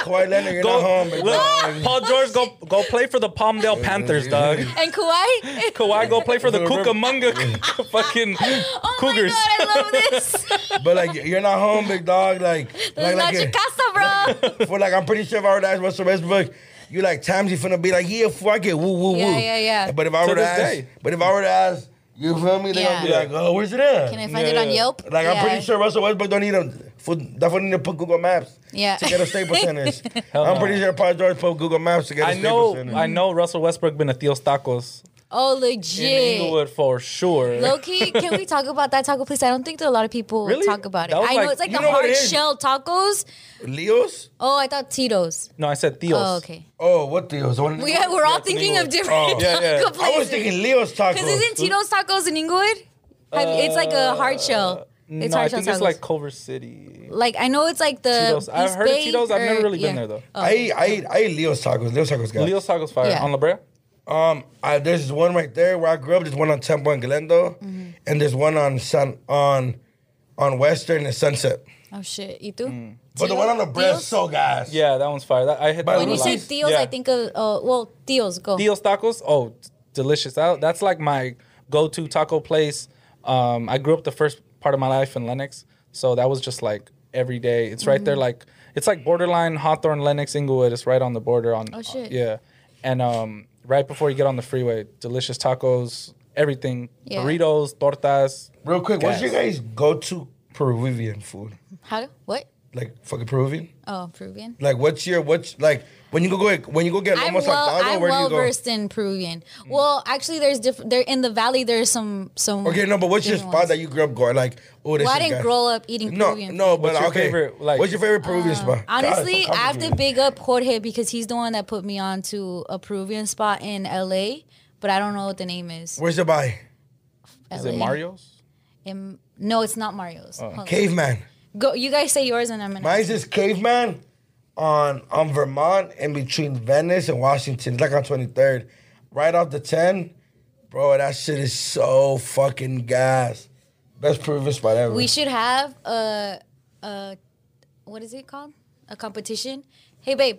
Kawhi Leonard, you're Go, not home, big look, dog. Paul George, go go play for the Palmdale Panthers, dog. And Kawhi? Kawhi, go play for the Cucamonga fucking Oh Cougars. my god, I love this. But like, you're not home, big dog. Like, This like, is not like your it- casa, bro. for like, I'm pretty sure if I were to ask Russell Westbrook, you like Tamsy finna be like, yeah, fuck it, woo, woo, Yeah, woo. yeah, yeah. But if I To were to this ask, day. but if I were to ask, you feel me? They're gonna be Yeah. like, oh, where's it at? Can I find it Yeah. on Yelp? Like, I'm Yeah. pretty sure Russell Westbrook don't need a foot. That foot need to put Google Maps. Yeah. To get a Staples Centers. Hell I'm no. pretty sure Paul George put Google Maps to get a I Staples know, Center. I know. Russell Westbrook been a Theo's Tacos Oh, in legit. Inglewood for sure. Low key, can we talk about that taco place? I don't think that a lot of people Really? talk about it. That was I know like- it's like You the know what hard it is? shell tacos. Leo's? Oh, I thought Tito's. No, I said Theo's. Oh, okay. Oh, what Leo's? The one in We, Inglewood? we're all Yeah, it's in thinking of Inglewood. different Oh. Yeah, yeah. taco I was places. thinking Leo's tacos. Because isn't Tito's tacos in Inglewood? Have- it's like a hard shell. It's no, I hard shell think it's tacos. like Culver City. Like I know it's like the Tito's. I've East heard of Bay Tito's. I've or- never really been yeah. there, though. Oh. I eat, I eat, I eat Leo's tacos. Leo's tacos, guys. Leo's Tacos Fire Yeah. on La Brea. Um, I, there's one right there where I grew up. There's one on Temple and Glendale, Mm-hmm. and there's one on Sun on on Western and Sunset. Oh shit, you do? Mm. But the one on the breast, Theo's? so gas. Yeah, that one's fire. That, I hit By that the When one you a say lot. Theo's, Yeah. I think of uh, well, Theo's go. Theo's Tacos. Oh, d- delicious. That, that's like my go-to taco place. Um, I grew up the first part of my life in Lenox, so that was just like every day. It's right Mm-hmm. there, like it's like borderline Hawthorne, Lenox, Inglewood. It's right on the border. On Oh, shit. yeah, and um, right before you get on the freeway, delicious tacos, everything, Yeah. burritos, tortas. Real quick, what's Gas. your guys' go-to Peruvian food? How do what? Like fucking Peruvian? Oh, Peruvian. Like what's your what's like when you go go when you go get I'm lomo well, saltado? I'm Where do well you go? versed in Peruvian. Well, actually, there's different. There in the valley. There's some some. Okay, no, but what's your different spot ones. that you grew up going? Like, oh, this Well, I is didn't gas. grow up eating No, Peruvian. no, food. but What's your okay. favorite, like- what's your favorite Peruvian spot? God, it's so Honestly, I have to complicated. big up Jorge because he's the one that put me on to a Peruvian spot in L A, but I don't know what the name is. Where's it by? Is L A. it Mario's? In- no, it's not Mario's. Oh. Hold on. Caveman. Go. You guys say yours, and I'm gonna. Mine's this Caveman on on Vermont in between Venice and Washington. It's like on twenty-third. Right off the ten. Bro, that shit is so fucking gas. Best Peruvian spot ever. We should have a, a what is it called? A competition. Hey, babe.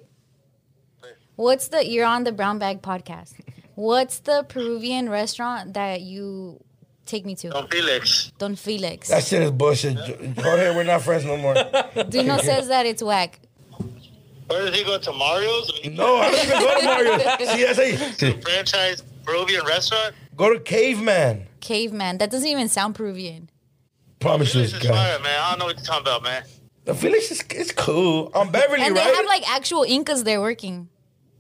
What's the? You're on the Brown Bag Podcast. What's the Peruvian restaurant that you take me to? Don Felix. Don Felix. That shit is bullshit. Jorge, we're not friends no more. Dino says that it's whack. Where does he go to Mario's? No, I don't even go to Mario. See, that's how Franchise Peruvian restaurant? Go to Caveman. Caveman. That doesn't even sound Peruvian. Promise you Felix it's is gas. fire, man. I don't know what you're talking about, man. The Felix is it's cool. On Beverly, And they right? have like actual Incas there working.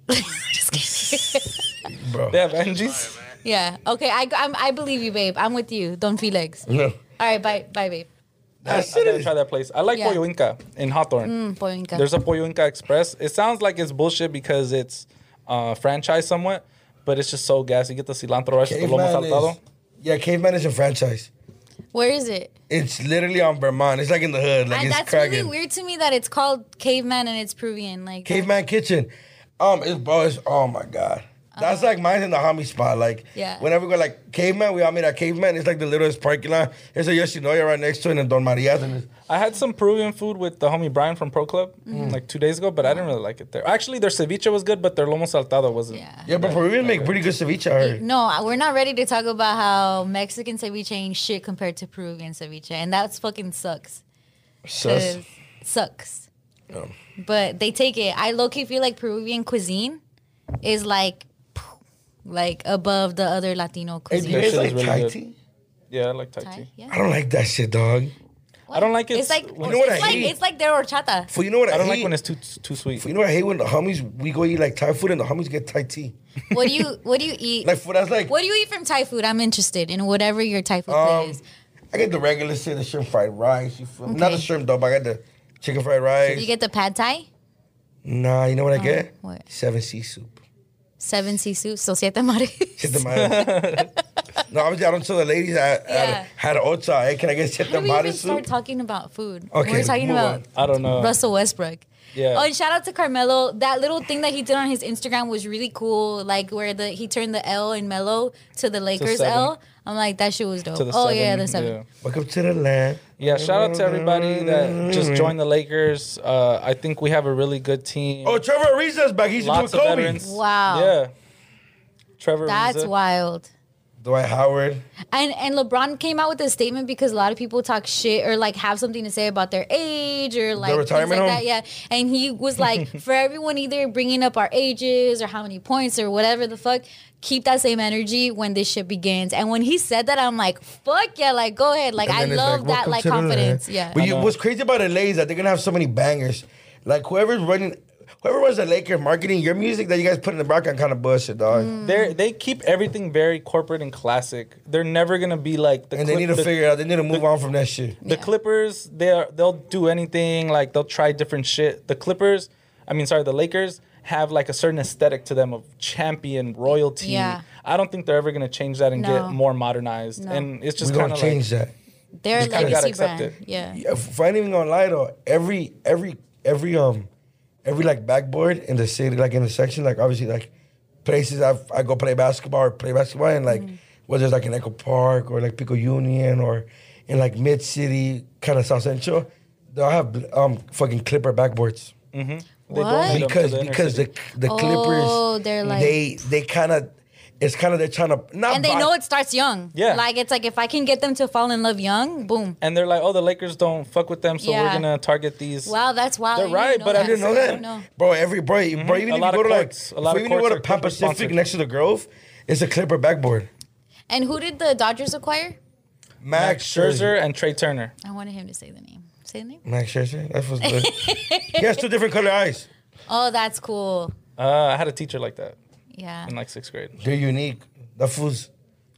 Just kidding. Bro. They have Angie's. Yeah. Okay. I, I'm, I believe you, babe. I'm with you. Don Felix. No. All right. Bye. Bye, babe. I, That I shit gotta is try that place. I like Yeah. Pollo Inca in Hawthorne. Mm, Pollo Inca. There's a Pollo Inca Express. It sounds like it's bullshit because it's uh, franchised somewhat, but it's just so gas. You get the cilantro rice, with the lomo Caveman saltado. is, yeah, Caveman is a franchise. Where is it? It's literally on Vermont. It's like in the hood. Like And it's that's cracking. really weird to me that it's called Caveman and it's Peruvian. Like that- Caveman Kitchen. Um, it's bro, it's oh my god. That's like mine in the homie spot. Like, Uh-huh. Yeah. whenever we go like Caveman, we all meet at Caveman. It's like the littlest parking lot. There's a Yoshinoya right next to it and Don Maria's. And it's, I had some Peruvian food with the homie Brian from Pro Club Mm-hmm. like two days ago, but I didn't really like it there. Actually, their ceviche was good, but their lomo saltado wasn't. Yeah. yeah, but Peruvians make pretty good ceviche, I heard. No, we're not ready to talk about how Mexican ceviche ain't shit compared to Peruvian ceviche, and that's fucking sucks. Sus. 'Cause- Sucks. But they take it. I low key feel like Peruvian cuisine is like, like above the other Latino Hey, do cuisine. you guys shit like is really Thai good. tea? Yeah, I like Thai Thai? tea. Yeah. I don't like that shit, dog. I don't like it. It's like when- You know what it's I like hate? it's like their horchata. For you know what I, I don't hate? like when it's too too sweet. For you know what I hate when the homies we go eat like Thai food and the homies get Thai tea. What do you what do you eat? Like for that's like What do you eat from Thai food? I'm interested in whatever your Thai food um, plate is. I get the regular shit, the shrimp fried rice. You feel me? Not the Okay. shrimp though, but I got the chicken fried rice. You get the pad Thai, Nah, you know what I get? what? Seven sea soup. seven sea soup, so siete mares. Shit the madre. No, obviously I don't tell the ladies I, Yeah. I had ocha. Hey, can I get shit How the do we even madre start soup? talking about food? Okay, We're talking move about on. I don't know. Russell Westbrook. Yeah. Oh, and shout out to Carmelo. That little thing that he did on his Instagram was really cool. Like where the he turned the L in Melo to the Lakers seven. L. I'm like, that shit was dope. To the oh seven, yeah, the seven. yeah. Welcome to the land. Yeah, shout out to everybody that just joined the Lakers. Uh, I think we have a really good team. Oh, Trevor Ariza's back. He's Lots doing of Kobe. veterans. Wow. Yeah. Trevor That's Ariza. wild. Dwight Howard. And and LeBron came out with a statement because a lot of people talk shit or like have something to say about their age or like things retirement like home? that. Yeah, and he was like, for everyone either bringing up our ages or how many points or whatever the fuck, keep that same energy when this shit begins. And when he said that, I'm like, fuck yeah, like go ahead, like And I then it's love that welcome like to the confidence. land. Yeah, But you, know. what's crazy about L A is that they're gonna have so many bangers. Like whoever's running, whoever runs the Lakers marketing, your music that you guys put in the background kind of bullshit, dog. Mm. They they keep everything very corporate and classic. They're never gonna be like the And they Clip- need to the, figure it out. They need to move on from that shit. the Clippers. They they'll do anything. Like they'll try different shit. The Clippers, I mean, sorry, the Lakers have like a certain aesthetic to them of champion royalty. Yeah. I don't think they're ever gonna change that and No. get more modernized. No. And it's We just gonna kind of change like that. their Just kinda gotta legacy accept brand. it. Yeah. Yeah, if I ain't even gonna lie though, every every every um every like backboard in the city, like in the section, like obviously like places I I go play basketball or play basketball and like whether it's like in Echo Park or like Pico Union or in like mid city kind of South Central, they'll have um fucking Clipper backboards. they What? donate them to Because the inner because the city. the Oh, Clippers they're like- they they kind of it's kind of they're trying to not And they buy- know it starts young. Yeah. Like it's like if I can get them to fall in love young, boom. And they're like, oh, the Lakers don't fuck with them, so we're Yeah. gonna target these. Wow, that's wild. They're I didn't right, know but I I didn't know that, No. bro. Every bro, bro even A if lot you of go to courts- like a lot if of you go courts to are Pan Clipper Pacific sponsored. next to the Grove, it's a Clipper backboard. And who did the Dodgers acquire? Max Scherzer and Trey Turner. I wanted him to say the name. Say the name. Max Scherzer, that was good. He has two different color eyes. Oh, that's cool. Uh, I had a teacher like that Yeah. in like sixth grade. They're unique. That fool's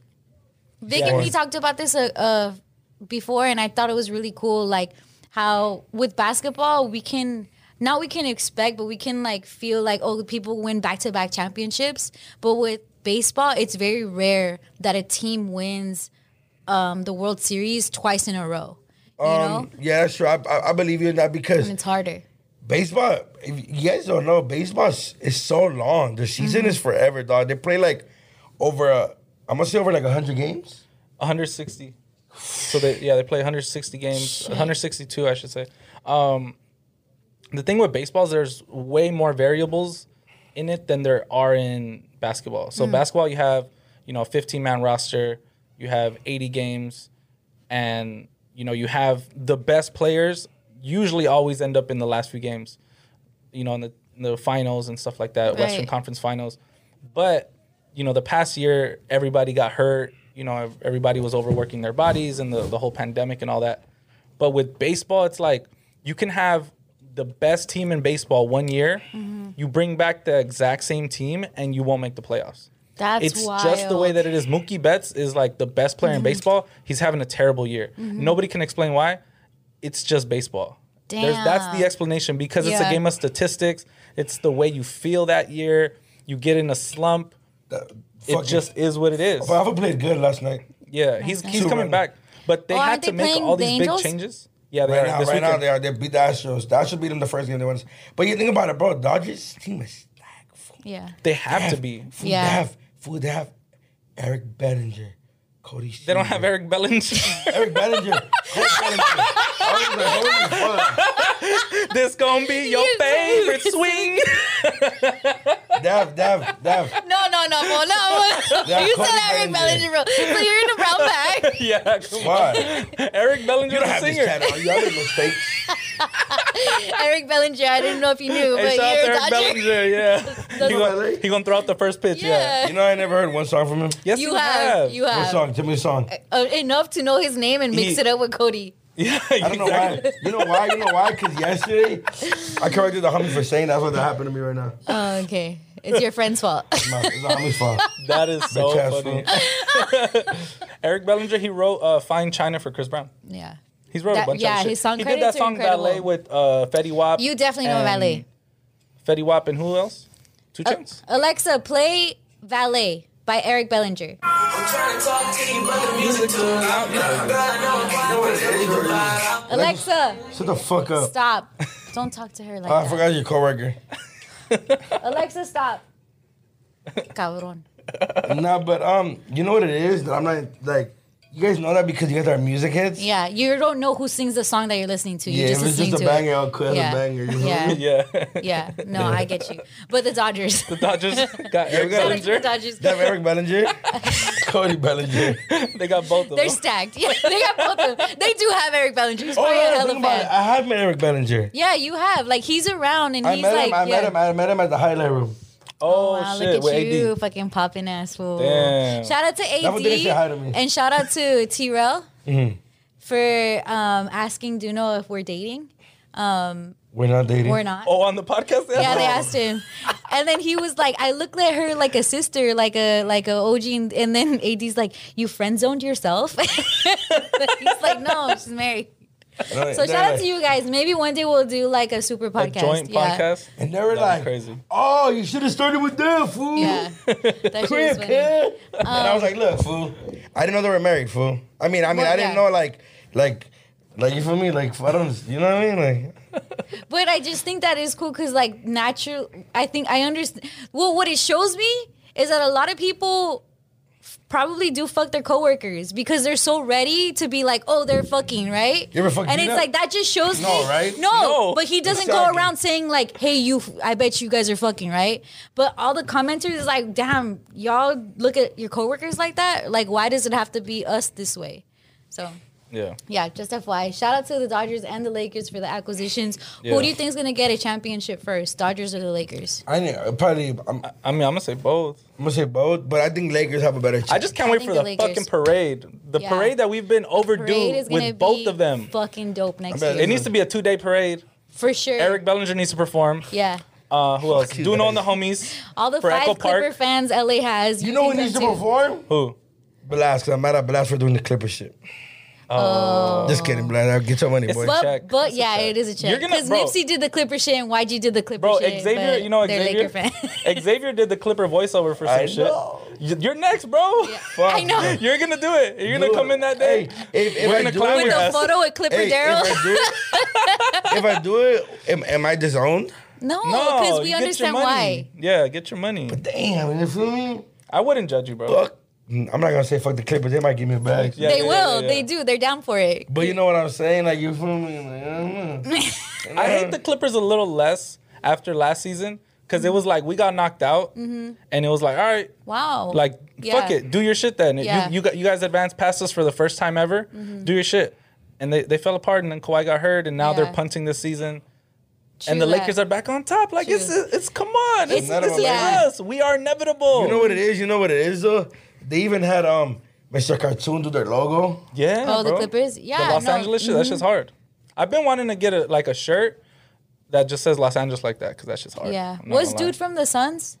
Vic Yeah. and me talked about this uh, uh, before, and I thought it was really cool. Like how with basketball, we can not we can expect, but we can like feel like oh, people win back to back championships. But with baseball, it's very rare that a team wins um, the World Series twice in a row. You know, um, yeah, that's true. I, I, I believe you in that because and it's harder. baseball. If you guys don't know, baseball is, is so long. The season Mm-hmm. is forever, dog. They play like over a. I'm gonna say over like hundred games. one hundred sixty. So they yeah they play one hundred sixty games, one hundred sixty-two I should say. Um, the thing with baseball is there's way more variables in it than there are in basketball. So basketball you have you know a fifteen man roster, you have eighty games, and you know you have the best players usually always end up in the last few games, you know in the, in the finals and stuff like that, Western Right. Conference Finals, but you know the past year everybody got hurt. You know, everybody was overworking their bodies and the, the whole pandemic and all that. But with baseball, it's like you can have the best team in baseball one year. Mm-hmm. You bring back the exact same team and you won't make the playoffs. That's It's wild. Mm-hmm. just the way that it is. Mookie Betts is like the best player in baseball. He's having a terrible year. Nobody can explain why. It's just baseball. There's, that's the Damn. explanation because it's a Yeah. game of statistics. It's the way you feel that year. You get in a slump. That- It fucking- just is what it is. But Alpha played good last night. Yeah, he's he's Super. coming back, but they Oh, had aren't to they make playing all the these big Angels? changes. Yeah, they Right are now, this right now weekend. they are. They beat the Astros. The Astros beat them the first game they won. But you think about it, bro. Dodgers team is stacked. Fool. Yeah. They have to be. Fool, Yeah. They have, fool, they have Eric Bellinger, Cody. They don't have Eric Bellinger. Eric Bellinger. Cody Bellinger. I was like, holy fuck. This gonna be your favorite swing. Dav, Dav, Dav. No, no, no, bro, no. Yeah, you Cody said Eric Bellinger. Bellinger, bro. So you're in a brown bag. Yeah, come on. Why? Eric Bellinger's You don't a have this singer. cat on. You have mistakes. Eric Bellinger, I didn't know if you knew, Hey, but shout out to you're a Eric Dodger. Bellinger. Yeah, he gonna, he gonna throw out the first pitch. Yeah. Yeah. You know, I never heard one song from him. Yes, You you, have, you What have. song? Tell me a song. Uh, enough to know his name and mix He- it up with Cody. Yeah, I don't know why. You know why? You know why? Because yesterday, I corrected the homie for saying that's what that happened to me right now. Oh, okay. It's your friend's fault. It's my- it's the homie's fault. That is so Bitch ass funny. Eric Bellinger, he wrote uh, "Fine China" for Chris Brown. Yeah. He's wrote That- a bunch yeah, of shit. his song He did that credits are song incredible. Ballet with uh, Fetty Wap. You definitely know and Valet. Fetty Wap and who else? Two Uh, Chainz. Alexa, play Valet by Eric Bellinger. Alexa, Shut the fuck up. stop. Don't talk to her like Oh, I that. forgot your coworker. Alexa, stop. Cabrón. Nah, but um, you know what it is that I'm not like. You guys know that because you guys are music heads. Yeah, you don't know who sings the song that you're listening to. You Yeah, just if it's listen just a to banger, it. I'll quit Yeah. a banger. You know? Yeah. Yeah. Yeah, no, I get you. But the Dodgers. The Dodgers got Yeah, Eric we got- Shout out to the Bellinger. Dodgers. They have Eric Bellinger, Cody Bellinger. They got both of They're them. stacked. Yeah, they got both of them. They do have Eric Bellinger. He's Oh probably a yeah, hell think of a about it. fan. I have met Eric Bellinger. Yeah, you have. Like, he's around and I he's met like, him. I yeah. met him. I met him at the highlight room. Oh, Wow, shit, look at with you, A D. fucking popping ass fool. Damn. Shout out to That one didn't A say hi to D me. and shout out to T-Rel Mhm. for um, asking Duno if we're dating. Um, We're not dating. we're not. Oh, on the podcast? Yeah, they asked him, and then he was like, "I look at her like a sister, like a like a O G," and, and then A D's like, "You friend zoned yourself." He's like, "No, she's married." Right, So they're shout out like- to you guys. Maybe one day we'll do like a super A podcast. joint yeah. podcast? And they were That'd be like, crazy. "Oh, you should have started with them, fool." Yeah, that shit Crib, was funny. kid. and I was like, "Look, fool. I didn't know they were married, fool. I mean, I mean, Well, I didn't yeah. know like, like, like you feel me? Like, I don't, you know what I mean? Like, But I just think that is cool because, like, natural. I think I understand. Well, what it shows me is that a lot of people f- probably do fuck their coworkers because they're so ready to be like, oh, they're fucking, right? You ever fuck And Gina? it's like that just shows No, me. right? No, No. but he doesn't Exactly. go around saying like, hey, you. f- I bet you guys are fucking, right? But all the commenters is like, damn, y'all look at your coworkers like that. Like, why does it have to be us this way? So. Yeah. Yeah, just F Y I. Shout out to the Dodgers and the Lakers for the acquisitions. Yeah. Who do you think is going to get a championship first, Dodgers or the Lakers? I need, probably, I'm, I'm I mean, I'm going to say both. gonna say both, but I think Lakers have a better chance. I just can't I wait think for the the, Lakers. fucking parade. The Yeah. parade that we've been overdue Parade is gonna with both be of them. fucking dope next bet year. It needs to be a two-day parade. For sure. Eric Bellinger needs to perform. Yeah. Uh, who else? you Duno and the guys. homies. All the for five Echo Clipper Park. fans L A has. You know who can needs to come too. perform? Who? Blast. 'Cause I'm mad at Blast for doing the Clipper shit. Oh. Just kidding, Blast. Get your money, It's boy. a- But, check. but It's a yeah, check. it is a check. You're gonna- Because bro. Nipsey did the Clipper shit and Y G did the Clipper Bro, shit. Xavier, but you know they're Xavier? Laker fans. Xavier did the Clipper voiceover for some I shit. know. You- You're next, bro. Fuck. I know. You're gonna do it. You're gonna Do come it. in that day. Hey, if, if We're I gonna do clown it, With your the ass. photo with Clipper hey, Daryl. if I do it, if I do it, am, am I disowned? No, No, because we you get your understand money. why. Yeah, get your money. Damn, you feel me? I wouldn't judge you, bro. Fuck. I'm not gonna say fuck the Clippers. They might give me a bag. Yeah, they yeah, will. yeah, yeah. They do. They're down for it. But you know what I'm saying? Like, you feel me? Like, I don't know. I hate the Clippers a little less after last season because it was like we got knocked out, and it was like, all right, Wow. like Yeah. fuck it, do your shit then. Yeah. You you, got, you guys advanced past us for the first time ever. Do your shit, and they, they fell apart, and then Kawhi got hurt, and now Yeah. they're punting this season. True And the that. Lakers are back on top. Like True. it's it's come on, it's, None of this is them are. us. We are inevitable. You know what it is? You know what it is, though? They even had um Mister Cartoon do their logo. Yeah. Oh, the bro. Clippers? Yeah, The Los no, Angeles shit. That's just hard. I've been wanting to get a like a shirt that just says Los Angeles like that because that's just hard. Yeah. I'm not Was gonna lie. dude from the Suns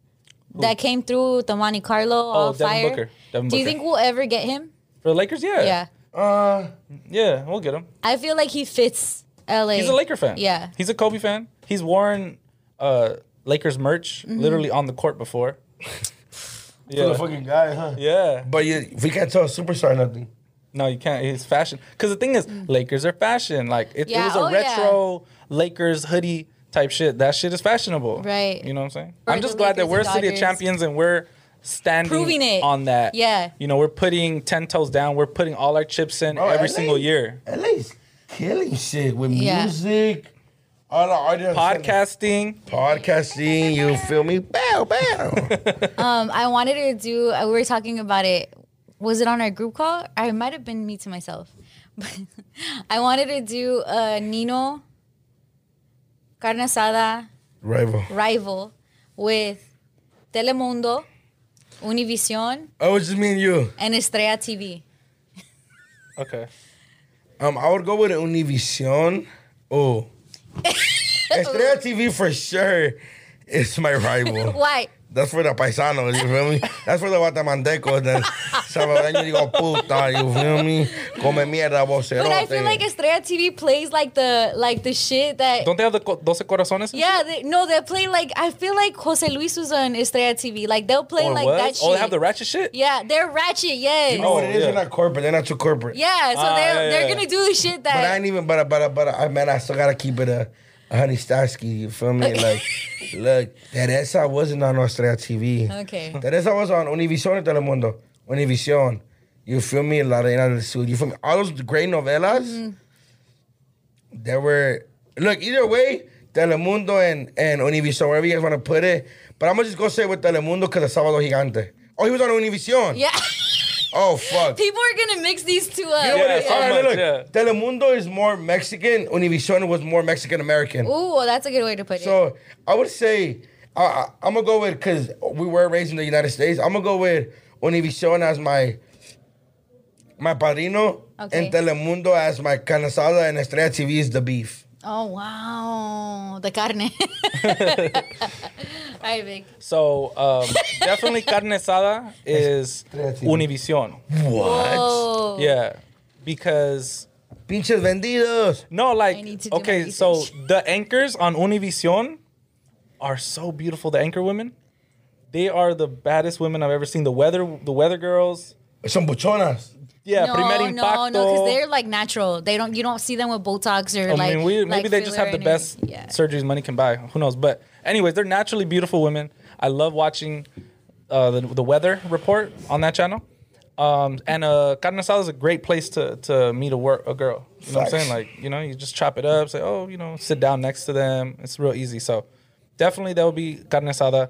that came through the Monte Carlo all Oh, Devin fire? Booker. Devin Do you Booker. think we'll ever get him? For the Lakers? Yeah. Yeah. Uh, Yeah, we'll get him. I feel like he fits L A. He's a Laker fan. Yeah. He's a Kobe fan. He's worn uh, Lakers merch Mm-hmm. literally on the court before. for yeah. the fucking guy, huh? Yeah. But you, we can't tell a superstar nothing. No, you can't. He's fashion. Because the thing is, Lakers are fashion. Like, it, Yeah, it was a oh, yeah. retro Lakers hoodie type shit. That shit is fashionable. Right. You know what I'm saying? Or I'm the just glad that Lakers we're and City of Dodgers. Champions and we're standing Proving it. on that. Yeah. You know, we're putting ten toes down. We're putting all our chips in Bro, every L A single year. L A's killing shit with Yeah. music, all the artists. Podcasting. Podcasting, you feel me? Bow, bow. Um, I wanted to do. Uh, we were talking about it. Was it on our group call? I might have been me to myself. I wanted to do a Nino carne asada Rival. rival with Telemundo, Univision, Oh, it's just me and you. and Estrella T V. Okay. Um, I would go with Univision. Oh. Estrella T V for sure is my rival. Why? That's for the paisanos, you feel me? That's for the guatemaltecos. Then salvadoreño digo puta, you feel me? Come mierda, vocerote. But I feel like Estrella T V plays like the like the shit that. Don't they have the co- doce corazones? Yeah, they, no, they play like I feel like Jose Luis was on Estrella T V. Like they'll play Or like what? that shit. Oh, they have the ratchet shit? Yeah, they're ratchet. Yes. You know what it is? Oh, yeah. They're not corporate. They're not too corporate. Yeah, so Ah, they're yeah, they're yeah. gonna do the shit that. But I ain't even, but, but, but, I, man, I still gotta keep it a, Honey Starsky, you feel me? Like, look, Teresa wasn't on Australia T V. Okay. Teresa was on Univision and Telemundo. Univision. You feel me? La Reina del Sur. You feel me? All those great novelas, Mm-hmm. there were, look, either way, Telemundo and, and Univision, wherever you guys want to put it. But I'm going to just go say with Telemundo because of Sábado Gigante. Oh, he was on Univision. Yeah. Oh, fuck. People are gonna mix these two up. You know what Yeah, it is? so All right, much, look, yeah. Telemundo is more Mexican. Univision was more Mexican American. Ooh, well, that's a good way to put it. So I would say I, I, I'm gonna go with because we were raised in the United States. I'm gonna go with Univision as my my padrino Okay. and Telemundo as my carne asada, and Estrella T V is the beef. Oh wow, the carne. All right, Vic. So um, definitely carne asada is Univision. What? Oh. Yeah, because Pinches vendidos. no, like I need to do my okay, so research. the anchors on Univision are so beautiful. The anchor women, they are the baddest women I've ever seen. The weather, the weather girls. Son buchonas. Yeah, no, Primer no, Impacto. no, because they're like natural. They don't. You don't see them with Botox or I like. mean, we, like maybe they just have filler the and best everything. Yeah. surgeries money can buy. Who knows? But anyways, they're naturally beautiful women. I love watching uh, the, the weather report on that channel. Um, and uh, carne asada is a great place to to meet a work a girl. You know what I'm Facts. saying? Like, you know, you just chop it up, say, oh, you know, sit down next to them. It's real easy. So definitely that would be carne asada.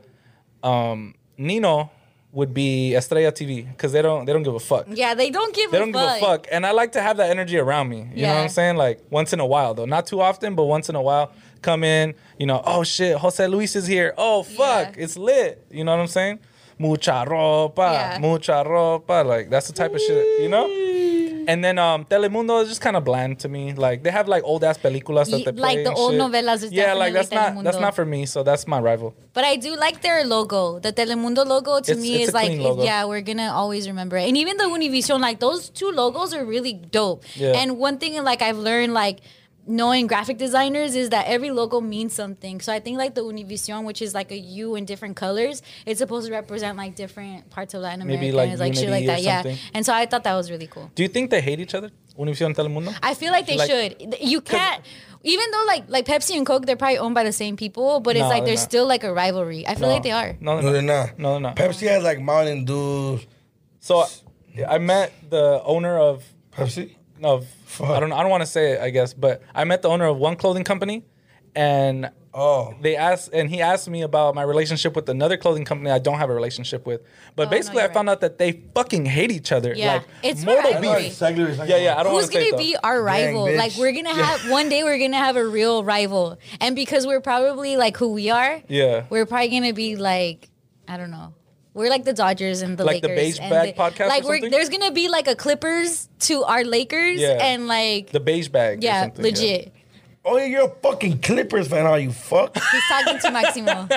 Um, Nino would be Estrella T V because they don't they don't give a fuck. Yeah, they don't give They a don't fuck. give a fuck. And I like to have that energy around me. You know what Yeah. I'm saying? Like once in a while though. Not too often, but once in a while. Come in, you know, oh shit, Jose Luis is here. Oh fuck, Yeah. it's lit. You know what I'm saying? Mucha ropa, Yeah. mucha ropa. Like that's the type of shit, you know? And then um, Telemundo is just kind of bland to me. Like they have like old ass películas that Ye- they play. like the and old shit. novelas is Yeah, like that's definitely not that's Telemundo. not for me. So that's my rival. But I do like their logo. The Telemundo logo to It's- me it's is a like, clean logo. yeah, we're gonna always remember it. And even the Univision, like those two logos are really dope. Yeah. And one thing like I've learned, like knowing graphic designers, is that every logo means something. So I think like the Univision, which is like a U in different colors, it's supposed to represent like different parts of Latin America. Maybe, like, and it's, like shit unity like or that. Yeah. something. And so I thought that was really cool. Do you think they hate each other? Univision and Telemundo? I feel like they Like- should. You can't. Even though like like Pepsi and Coke, they're probably owned by the same people, but it's No, like they're there's not. still like a rivalry. I feel like they are. No, No, they're not. No, they're not. Pepsi has like Mountain Dew. So I met the owner of Pepsi? of I don't know, I don't want to say it, I guess, but I met the owner of one clothing company, and Oh. they asked and he asked me about my relationship with another clothing company I don't have a relationship with. But Oh, no, basically, you're I found right. out that they fucking hate each other. Yeah. Like It's mortal rivalry. I know beef. exactly what you're talking Yeah, yeah. I about. don't Who's want to say gonna it, be though. our Gang, rival? bitch. Like we're gonna have one day we're gonna have a real rival, and because we're probably like who we are, Yeah. we're probably gonna be like I don't know. We're like the Dodgers and the Like the Lakers. Beige and Bag the- podcast or Like we're, something? there's gonna be like a Clippers to our Lakers, Yeah. and like The beige bag. or yeah, something, legit. Oh, yeah, you're a fucking Clippers fan, are you fuck? He's talking to Maximo.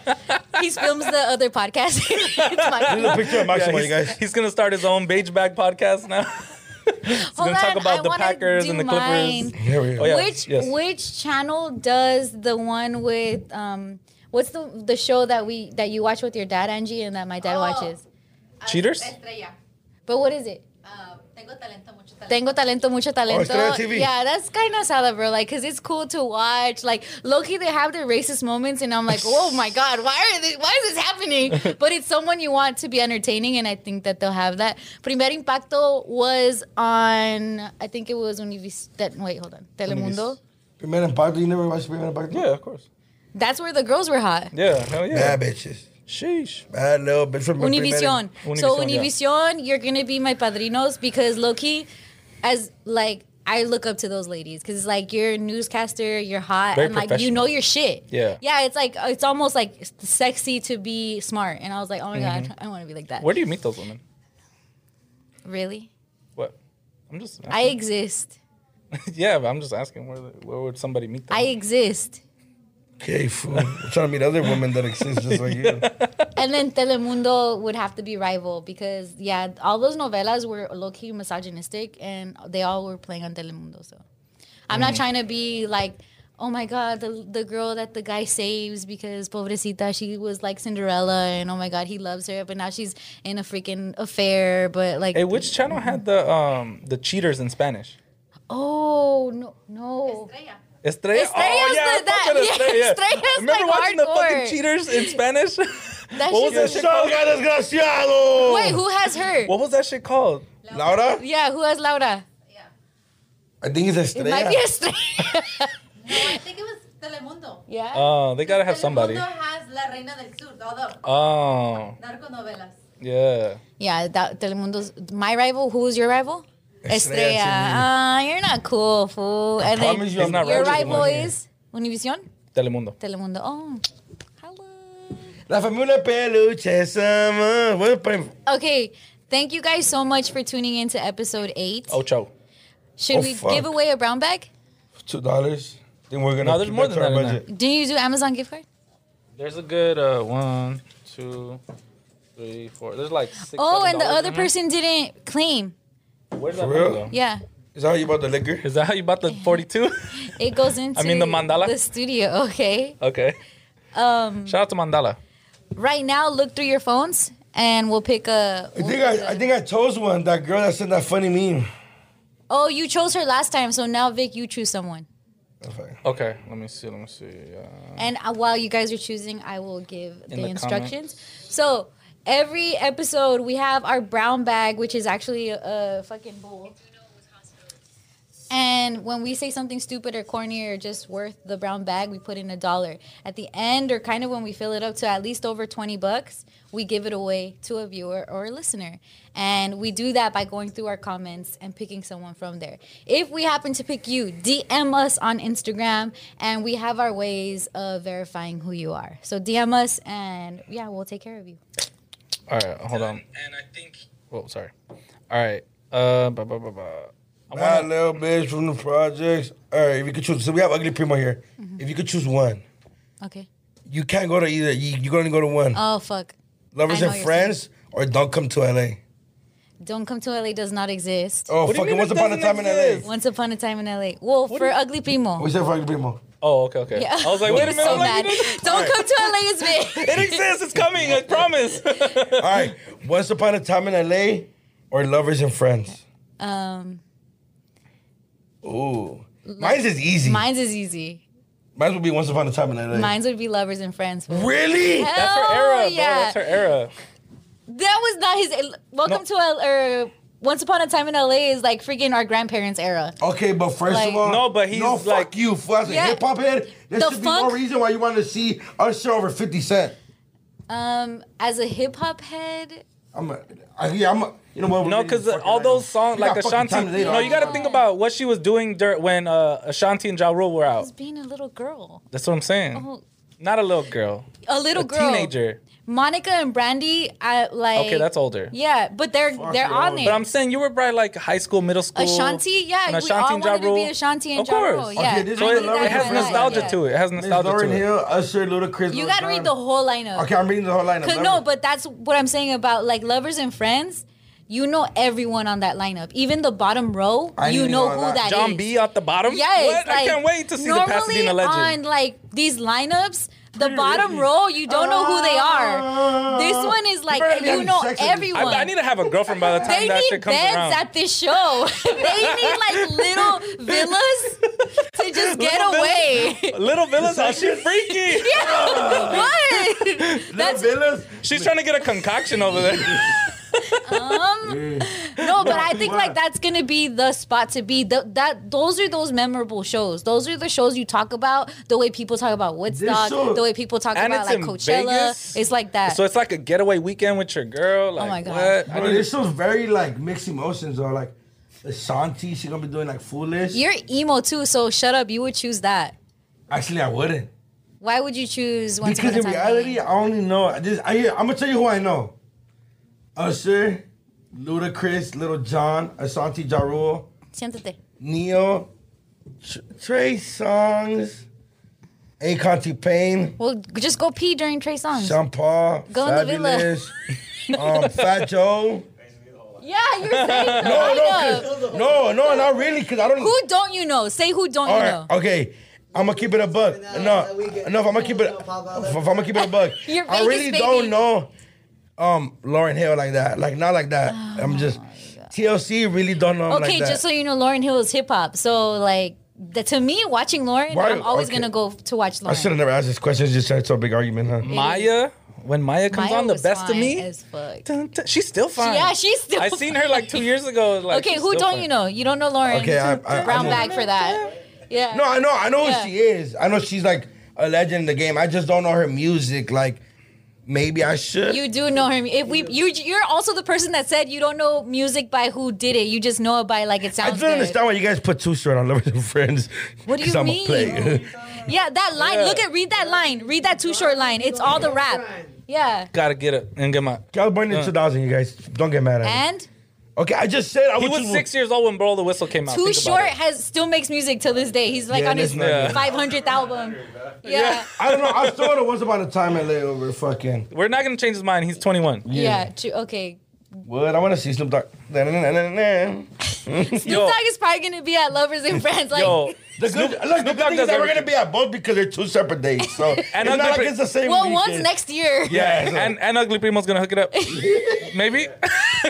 He films the other podcast. It's There's a Maximo. picture of Yeah, Maximo, he's, you guys. he's gonna start his own beige bag podcast now. he's Hold gonna talk on, about I the wanna Packers do and the mine. Clippers. Here we go. Oh, yeah. Which yes. which channel does the one with um what's the the show that we that you watch with your dad, Angie, and that my dad Oh. watches? Cheaters? Estrella. But what is it? Uh, tengo talento, mucho talento. Tengo talento, mucho talento. Estrella T V. Yeah, that's kind of sad, bro. Like, cause it's cool to watch. Like, low-key, they have their racist moments, and I'm like, oh my god, why are they, why is this happening? But it's someone you want to be entertaining, and I think that they'll have that. Primer Impacto was on, I think it was Univis. That, wait, hold on, Telemundo. Primer Impacto, you never watched Primer Impacto? Yeah, of course. That's where the girls were hot. Yeah, hell yeah. Bad bitches. Sheesh. Bad little bitch from Univision. So Univision, yeah. Univision, you're gonna be my padrinos because low-key, as like I look up to those ladies because it's like you're a newscaster, you're hot, Very and like you professional. know your shit. Yeah. Yeah, it's like it's almost like sexy to be smart, and I was like, oh my god, I want to be like that. Where do you meet those women? Really? What? I'm just. I exist. yeah, but I'm just asking where the, where would somebody meet them? I exist. Okay, fool. I'm trying to meet other women that exist just like you. And then Telemundo would have to be rival because yeah, all those novelas were low key misogynistic, and they all were playing on Telemundo. So I'm not trying to be like, oh my god, the the girl that the guy saves because pobrecita, she was like Cinderella, and oh my god, he loves her, but now she's in a freaking affair. But like, Hey, which channel had the um the cheaters in Spanish? oh no no. Estrella. Estrella. Estrella's oh yeah, the- that- fucking yeah, Estrella. Estrella's, Remember like, watching the hardcore. fucking cheaters in Spanish? That what was that shit's- shit called? Salga desgraciado. Wait, who has her? What was that shit called? Laura? Yeah, who has Laura? I think it's It might Estrella. be Estrella. No, I think it was Telemundo. Yeah. Oh, they gotta have somebody. Telemundo has La Reina del Sur, todo. Oh, Narconovelas. yeah. Yeah, that Telemundo's my rival. Who's your rival? Estrella, Estrella. Ah, you're not cool, fool. And then promise you He's I'm not your right. rival is Univision? Telemundo. Telemundo. Oh. Hello. La familia Peluche Sama. What pa- Okay, thank you guys so much for tuning in to episode eight. Ocho. Should Oh, we fuck. give away a brown bag? Two dollars. Then we're gonna. No, there's keep more to than our that in budget. Didn't you do Amazon gift card? There's a good uh, one, two, three, four. There's like six. Oh, seven and the dollars other in there. person didn't claim. Where's For that real? money go? Yeah. Is that how you bought the liquor? Is that how you bought the forty-two? It goes into mean the mandala? the studio, okay? Okay. Um, Shout out to Mandala. right now, look through your phones and we'll pick a. I think I, I think I chose one. That girl that sent that funny meme. Oh, you chose her last time, so now Vic, you choose someone. Okay. Okay, let me see. Let me see. Uh, And uh, while you guys are choosing, I will give the, In the instructions. So every episode, we have our brown bag, which is actually a, a fucking bowl. And when we say something stupid or corny or just worth the brown bag, we put in a dollar. At the end, or kind of when we fill it up to at least over twenty bucks, we give it away to a viewer or a listener. And we do that by going through our comments and picking someone from there. If we happen to pick you, D M us on Instagram, and we have our ways of verifying who you are. So D M us, and yeah, we'll take care of you. all right, hold on. And I think. Oh, sorry. All right. Uh, blah, blah, blah, blah. I That wanna- little bitch from the projects. All right, if you could choose, so we have Ugly Primo here. Mm-hmm. If you could choose one, Okay. you can't go to either. You, you're going to go to one. Oh, fuck. Lovers I know and you're Friends or Don't Come to L A. Don't Come to L A does not exist. Oh, What do you fucking mean Once it Upon a doesn't Time in L A. exist? Once upon a time in L A. Well, for Ugly Primo. We said for Ugly Primo. Oh, okay, okay. Yeah. I was like, wait a minute. So I'm like, mad. you didn't- Don't come to L A is me. It exists. It's coming. I promise. All right, Once Upon a Time in L A or Lovers and Friends. Um, Ooh, mine's is easy. mine's is easy. Mine would be Once Upon a Time in L A. Mine's would be Lovers and Friends. Really? Hell That's her era, bro. yeah. That's her era. That was not his. Welcome No. to L. Or Once Upon a Time in L A is like freaking our grandparents' era. Okay, but first Like- of all, No, but he's no, fuck like- you. For as a Yeah. hip hop head, there The should be funk- no reason why you want to see Usher over Fifty Cent. Um, as a hip hop head, I'm a, I, yeah, I'm a, you know what? No, because all those songs, like Ashanti. No, you got to Oh. think about what she was doing dur- when uh, Ashanti and Ja Rule were out. was being a little girl. That's what I'm saying. Oh, Not a little girl. a little A girl. teenager. Monica and Brandy, I like. Okay, that's older. Yeah, but they're they're you, on old. there. But I'm saying you were probably like high school, middle school. Ashanti, yeah, when we Ashanti all and Ja wanted to be Rule- Ashanti and Of Ja Rule. course. Yeah, Okay, this So I it, is did the that it has in my life, nostalgia yeah. to it. It has Miss nostalgia Lauryn to it. Hill, Usher, Ludacris. You Lil got to read Jon. the whole lineup. Okay, I'm reading the whole lineup. Cause Let no, me- but that's what I'm saying about like Lovers and Friends. You know everyone on that lineup, even the bottom row. I You didn't know know who that. that is. John B at the bottom. Yes, What? like, I can't wait to see the normally Pasadena legend. on like these lineups, the bottom row you don't know who they are. This one is like better be you having know sex with this- everyone. I, I need to have a girlfriend by the time they that need shit comes beds around. at this show. They need like little villas to just get Little away. Little Villas, oh, she's freaky. What? Little That's Villas. She's trying to get a concoction over there. Um, no, but I think like that's gonna be the spot to be. The, that those are those memorable shows. Those are the shows you talk about. The way people talk about Woodstock. show- The way people talk And about it's like in Coachella. Vegas. It's like that. So it's like a getaway weekend with your girl. Like, Oh my God. What? I Bro, need this show's very like mixed emotions though. Like Ashanti, she's gonna be doing like Foolish. You're emo too, so shut up. You would choose that. Actually, I wouldn't. Why would you choose Once Because Upon a in Time? reality, I only know. I just, I, I'm gonna tell you who I know: Usher, Ludacris, Little John, Ashanti, Ja Rule, Siéntate. Neo, Tr- Trey Songz, Akon T-Pain, Well, just go pee during Trey songs. Sean Paul, Go in the villa. Fabulous, um, Fat Joe. Yeah, you're saying the No, no, lineup. 'cause- no, no, not really, because I don't. Who don't you know? Say who don't All you right, know. okay. I'm gonna keep it a buck. No, no, if I'm gonna keep it, if I'm gonna keep it a buck, You're I Vegas, really baby. don't know, um, Lauryn Hill like that. Like not like that. Oh I'm just T L C really don't know him Okay, like that. just so you know, Lauryn Hill is hip hop. So like, the, to me, watching Lauren, Why- I'm always okay. gonna go to watch I Lauren. should have never asked this question. It's just started so big argument, huh? Maya, when Maya comes Maya on, the was best of fine me. as fuck. Dun, dun, she's still fine. Yeah, she's still I seen her like two years ago. Like, Okay, she's who still don't fine. you know? You don't know Lauren. Okay, I- I- brown I know. bag for that. Yeah. No, I know, I know Yeah. who she is. I know she's like a legend in the game. I just don't know her music. Like, maybe I should. You do know her. If we, you, you're also the person that said you don't know music by who did it. You just know it by like it I sounds don't good. understand why you guys put Too Short on Lovers and Friends. What do you 'Cause I'm a mean? player. Yeah, that line. Look at read that line. Read that Too Short line. It's all the rap. Yeah. Gotta get it and get my. I was born in two thousand, you guys. Don't get mad at me. And Okay, I just said I He want was you- six years old when Blow the Whistle came out. Too Think about Short it. has still makes music till this day. He's like Yeah, on his that's not five hundredth album. Yeah. I don't know. I saw it once upon a time in over fucking. We're not gonna change his mind. He's twenty-one. Yeah. true. Okay. What? I want to see Snoop Dogg. Snoop Dogg is probably gonna be at Lovers and Friends. Like, Yo, The good, look, the good Dogg thing is does that we're gonna everything. be at both because they're two separate dates. So it's And not Ugly like Pri- it's the same. well, weekend. one's next year. Yeah, so- and and Ugly Primo's gonna hook it up. Maybe. Um,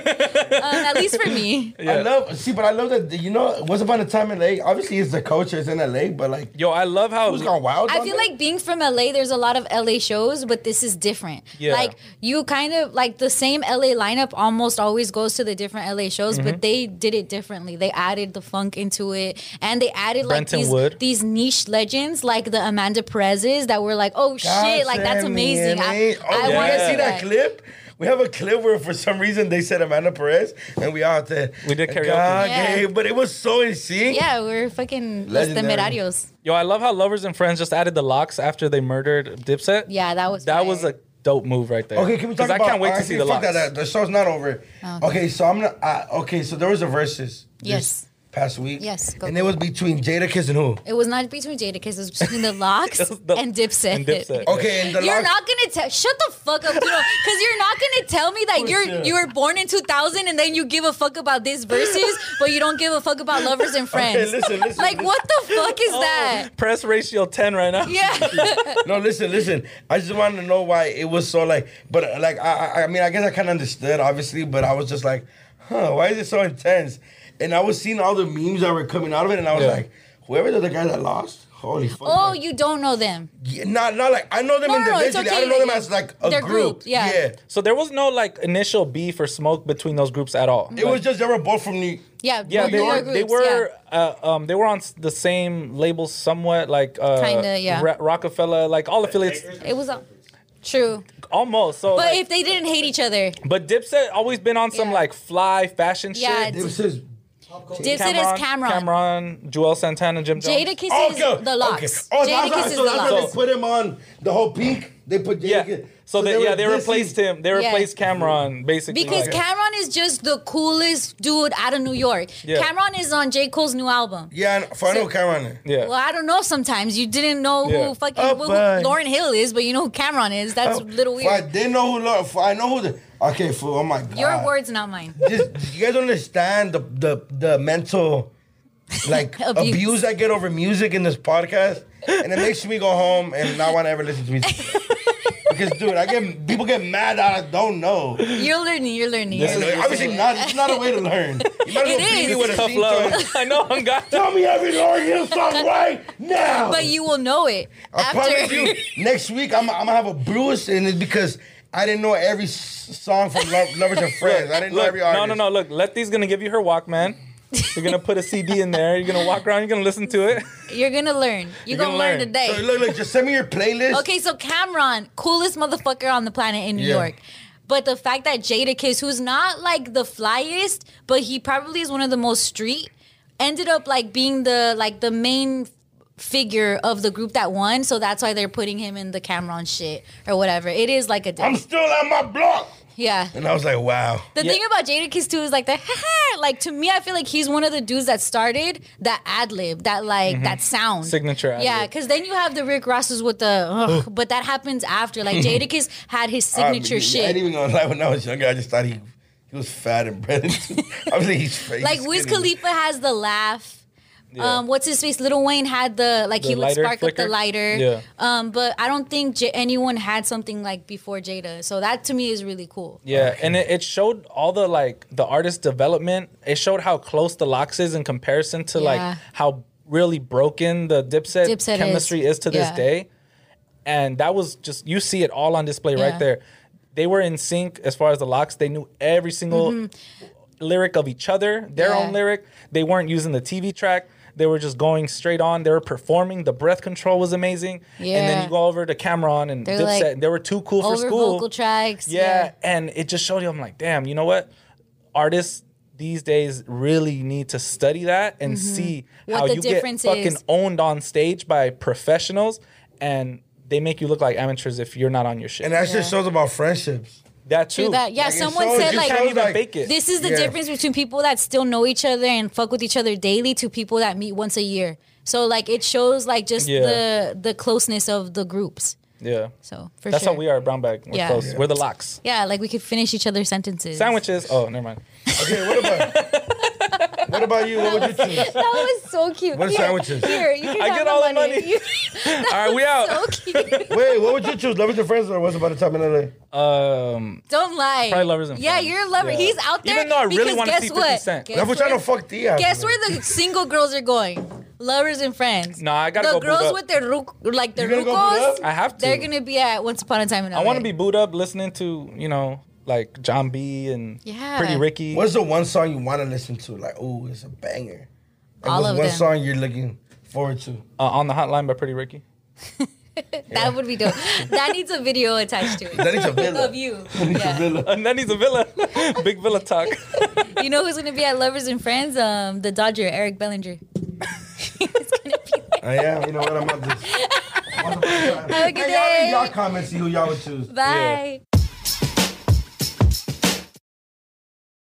at least for me. I love see, but I love that you know. Once upon a time in L A, obviously it's the culture, it's in L A, but like, Yo, I love how who's gone wild? I on feel that? like being from L A, there's a lot of L A shows, but this is different. Yeah. Like you kind of like the same L A lineup almost always goes to the different L A shows, Mm-hmm. but they did it differently. They added the funk into it, and they added like Brenton these Wood. these niche legends like the Amanda Perez's that were like, oh shit, like that's send me amazing. an I, eight. Oh, I you want to guys see see that clip? We have a clip where for some reason they said Amanda Perez, and we all said We did karaoke. God Yeah. gave, but it was so in sync. Yeah, we're fucking los Legendary. temerarios. Yo, I love how Lovers and Friends just added the locks after they murdered Dipset. Yeah, that was That fire. was a dope move right there. Okay, can we talk 'Cause about? I can't wait to actually, see the fuck locks. that, The show's not over. Okay. Okay, so I'm not. Uh, okay, so there was a versus. this Yes. Past week. Yes, go, and go. it was between Jadakiss and who? It was not between Jadakiss, it was between the Locks It was the- and Dipset. and Dipset. Okay, and the You're Locks- not gonna tell. Shut the fuck up, you know, because you're not gonna tell me that you're shit. you were born in two thousand and then you give a fuck about this versus, but you don't give a fuck about Lovers and Friends. listen, listen, like listen. what the fuck is that? Press ratio ten right now. Yeah, No, listen, listen. I just wanted to know why it was so like. But uh, like, I, I, I mean, I guess I kind of understood, obviously. But I was just like, huh, why is it so intense? And I was seeing all the memes that were coming out of it, and I was Yeah. like, whoever the guy that lost, holy fuck. oh, like, you don't know them. yeah, not not like I know them No, no, no, it's individually. I okay, don't know them yeah. as like a They're group. grouped, yeah. So there was no like initial beef or smoke between those groups at all. It was just they were both from New. Yeah, Yeah, New they York were. They groups, were. yeah. Uh, um, they were on s- the same label, somewhat like uh, Kinda, yeah. Ra- Rockefeller, like all affiliates, It was a, true, almost. So, but like- if they didn't hate each other, but Dipset always been on some Yeah. like fly fashion Yeah, shit. It was his. Dipset is Cameron. Cameron, Joel Santana, Jim Jones. Jadakiss Oh, is okay, the Locks. Okay. Oh, Jadakiss that's, is so the that's why Locks. they put him on the whole peak. They put Yeah. Jadakiss. So, they, yeah, were they dissing- replaced him. They Yeah. replaced Cameron basically. Because Like- Cameron is just the coolest dude out of New York. Yeah. Cameron is on J. Cole's new album. Yeah, and for I know Cameron. yeah. Well, I don't know sometimes. You didn't know Yeah. who fucking Oh, who bye. Lauren Hill is, but you know who Cameron is. That's a little For I weird. didn't know who. Lo- for I know who the. Okay, for oh my god. Your words, not mine. Just, you guys don't understand the the the mental like Abuse. abuse. I get over music in this podcast, and it makes me go home and not want to ever listen to music. Because dude, I get people get mad that I don't know. You're learning. You're learning. And obviously not. It's not a way to learn. You might as It well beat me is. with a Tough theme love. song. I know, I'm got Tell me every Lauryn Hill song right now. But you will know it I after. promise you, next week I'm, I'm gonna have a bruise, and it's because I didn't know every s- song from Lo- Lovers and Friends. I didn't know Look, every artist. no, no, no. Look, Letty's gonna give you her Walkman. You're gonna put a C D in there. You're gonna walk around. You're gonna listen to it. You're gonna learn. You're, You're gonna, gonna learn learn. today. So look, look, just send me your playlist. Okay, so Cameron, coolest motherfucker on the planet in New Yeah. York. But the fact that Jadakiss, who's not like the flyest, but he probably is one of the most street, ended up like being the like the main figure of the group that won. So that's why they're putting him in the Cameron shit or whatever. It is like a I'm diss. still at my block. Yeah. And I was like, wow. The Yeah. thing about Jadakiss too is like the like to me I feel like he's one of the dudes that started that ad lib that like that sound Signature ad yeah lib. because then you have the Rick Rosses with the ugh, but that happens after like Jadakiss had his signature I, shit I ain't even gonna lie. When I was younger, I just thought he he was fat and bread. Obviously, he's fake. like Wiz Khalifa has the laugh. Yeah. Um, what's his face? Lil Wayne had the like The he would lighter spark up flicker? the lighter. Yeah. Um, but I don't think J- anyone had something like before Jada. So that to me is really cool. Yeah, and it, it showed all the like the artist development. It showed how close the Locks is in comparison to Yeah. like how really broken the Dipset, Dipset chemistry is. is, to this Yeah. day. And that was just, you see it all on display Yeah. right there. They were in sync as far as the Locks. They knew every single lyric of each other, their Yeah. own lyric. They weren't using the T V track. They were just going straight on. They were performing. The breath control was amazing. And then Yeah. you go over to Cameron and They're Dipset. like and they were too cool for Over school. vocal tracks. Yeah, Yeah. and it just showed you. I'm like, damn. You know what? Artists these days really need to study that and see Mm-hmm. What how the you get difference fucking is. owned on stage by professionals, and they make you look like amateurs if you're not on your shit. And that just shows about friendships. that too. True that. Yeah, Like, it someone shows- said it like shows, Can't even like, fake it. this is the Yeah. difference between people that still know each other and fuck with each other daily to people that meet once a year. So like it shows like just Yeah. the the closeness of the groups. Yeah. So for That's sure. how we are at Brown Bag. We're Yeah. close. Yeah. We're the Locks. Yeah, like we could finish each other's sentences. Sandwiches. Oh, never mind. Okay, what about what about you? What would you choose? That was so cute. What Here, sandwiches? Here, you can I have get the all the money. money. You- All right, we out. so cute. Wait, what would you choose? Lovers and Friends or Once Upon a Time in L A? Um, Don't lie. Probably Lovers and Yeah, Friends. you're a lover. Yeah. He's out there. Even though I really because wanna guess see fifty what? Cent. Guess That's what where- trying to fuck Diaz. Guess man. where the single girls are going? Lovers and Friends. No, I gotta the go boot girls up. with their ru- like their You gonna go boot rucos. up? I have to. They're gonna be at Once Upon a Time in L A. I want to be booed up listening to, you know, like John B and Yeah. Pretty Ricky. What's the one song you want to listen to? Like, oh, it's a banger. Like, All what's of one them. song you're looking forward to? uh, On the Hotline by Pretty Ricky. That would be dope. That needs a video attached to it. That needs a villa. Of you. Yeah. And then he's a villa. Big villa talk. You know who's gonna be at Lovers and Friends? Um, the Dodger, Eric Bellinger. He's gonna be there. I am. You know what? I'm on this. Once Upon a Time. Have a good Hey, y'all leave day. y'all comments, see who y'all would choose. Bye.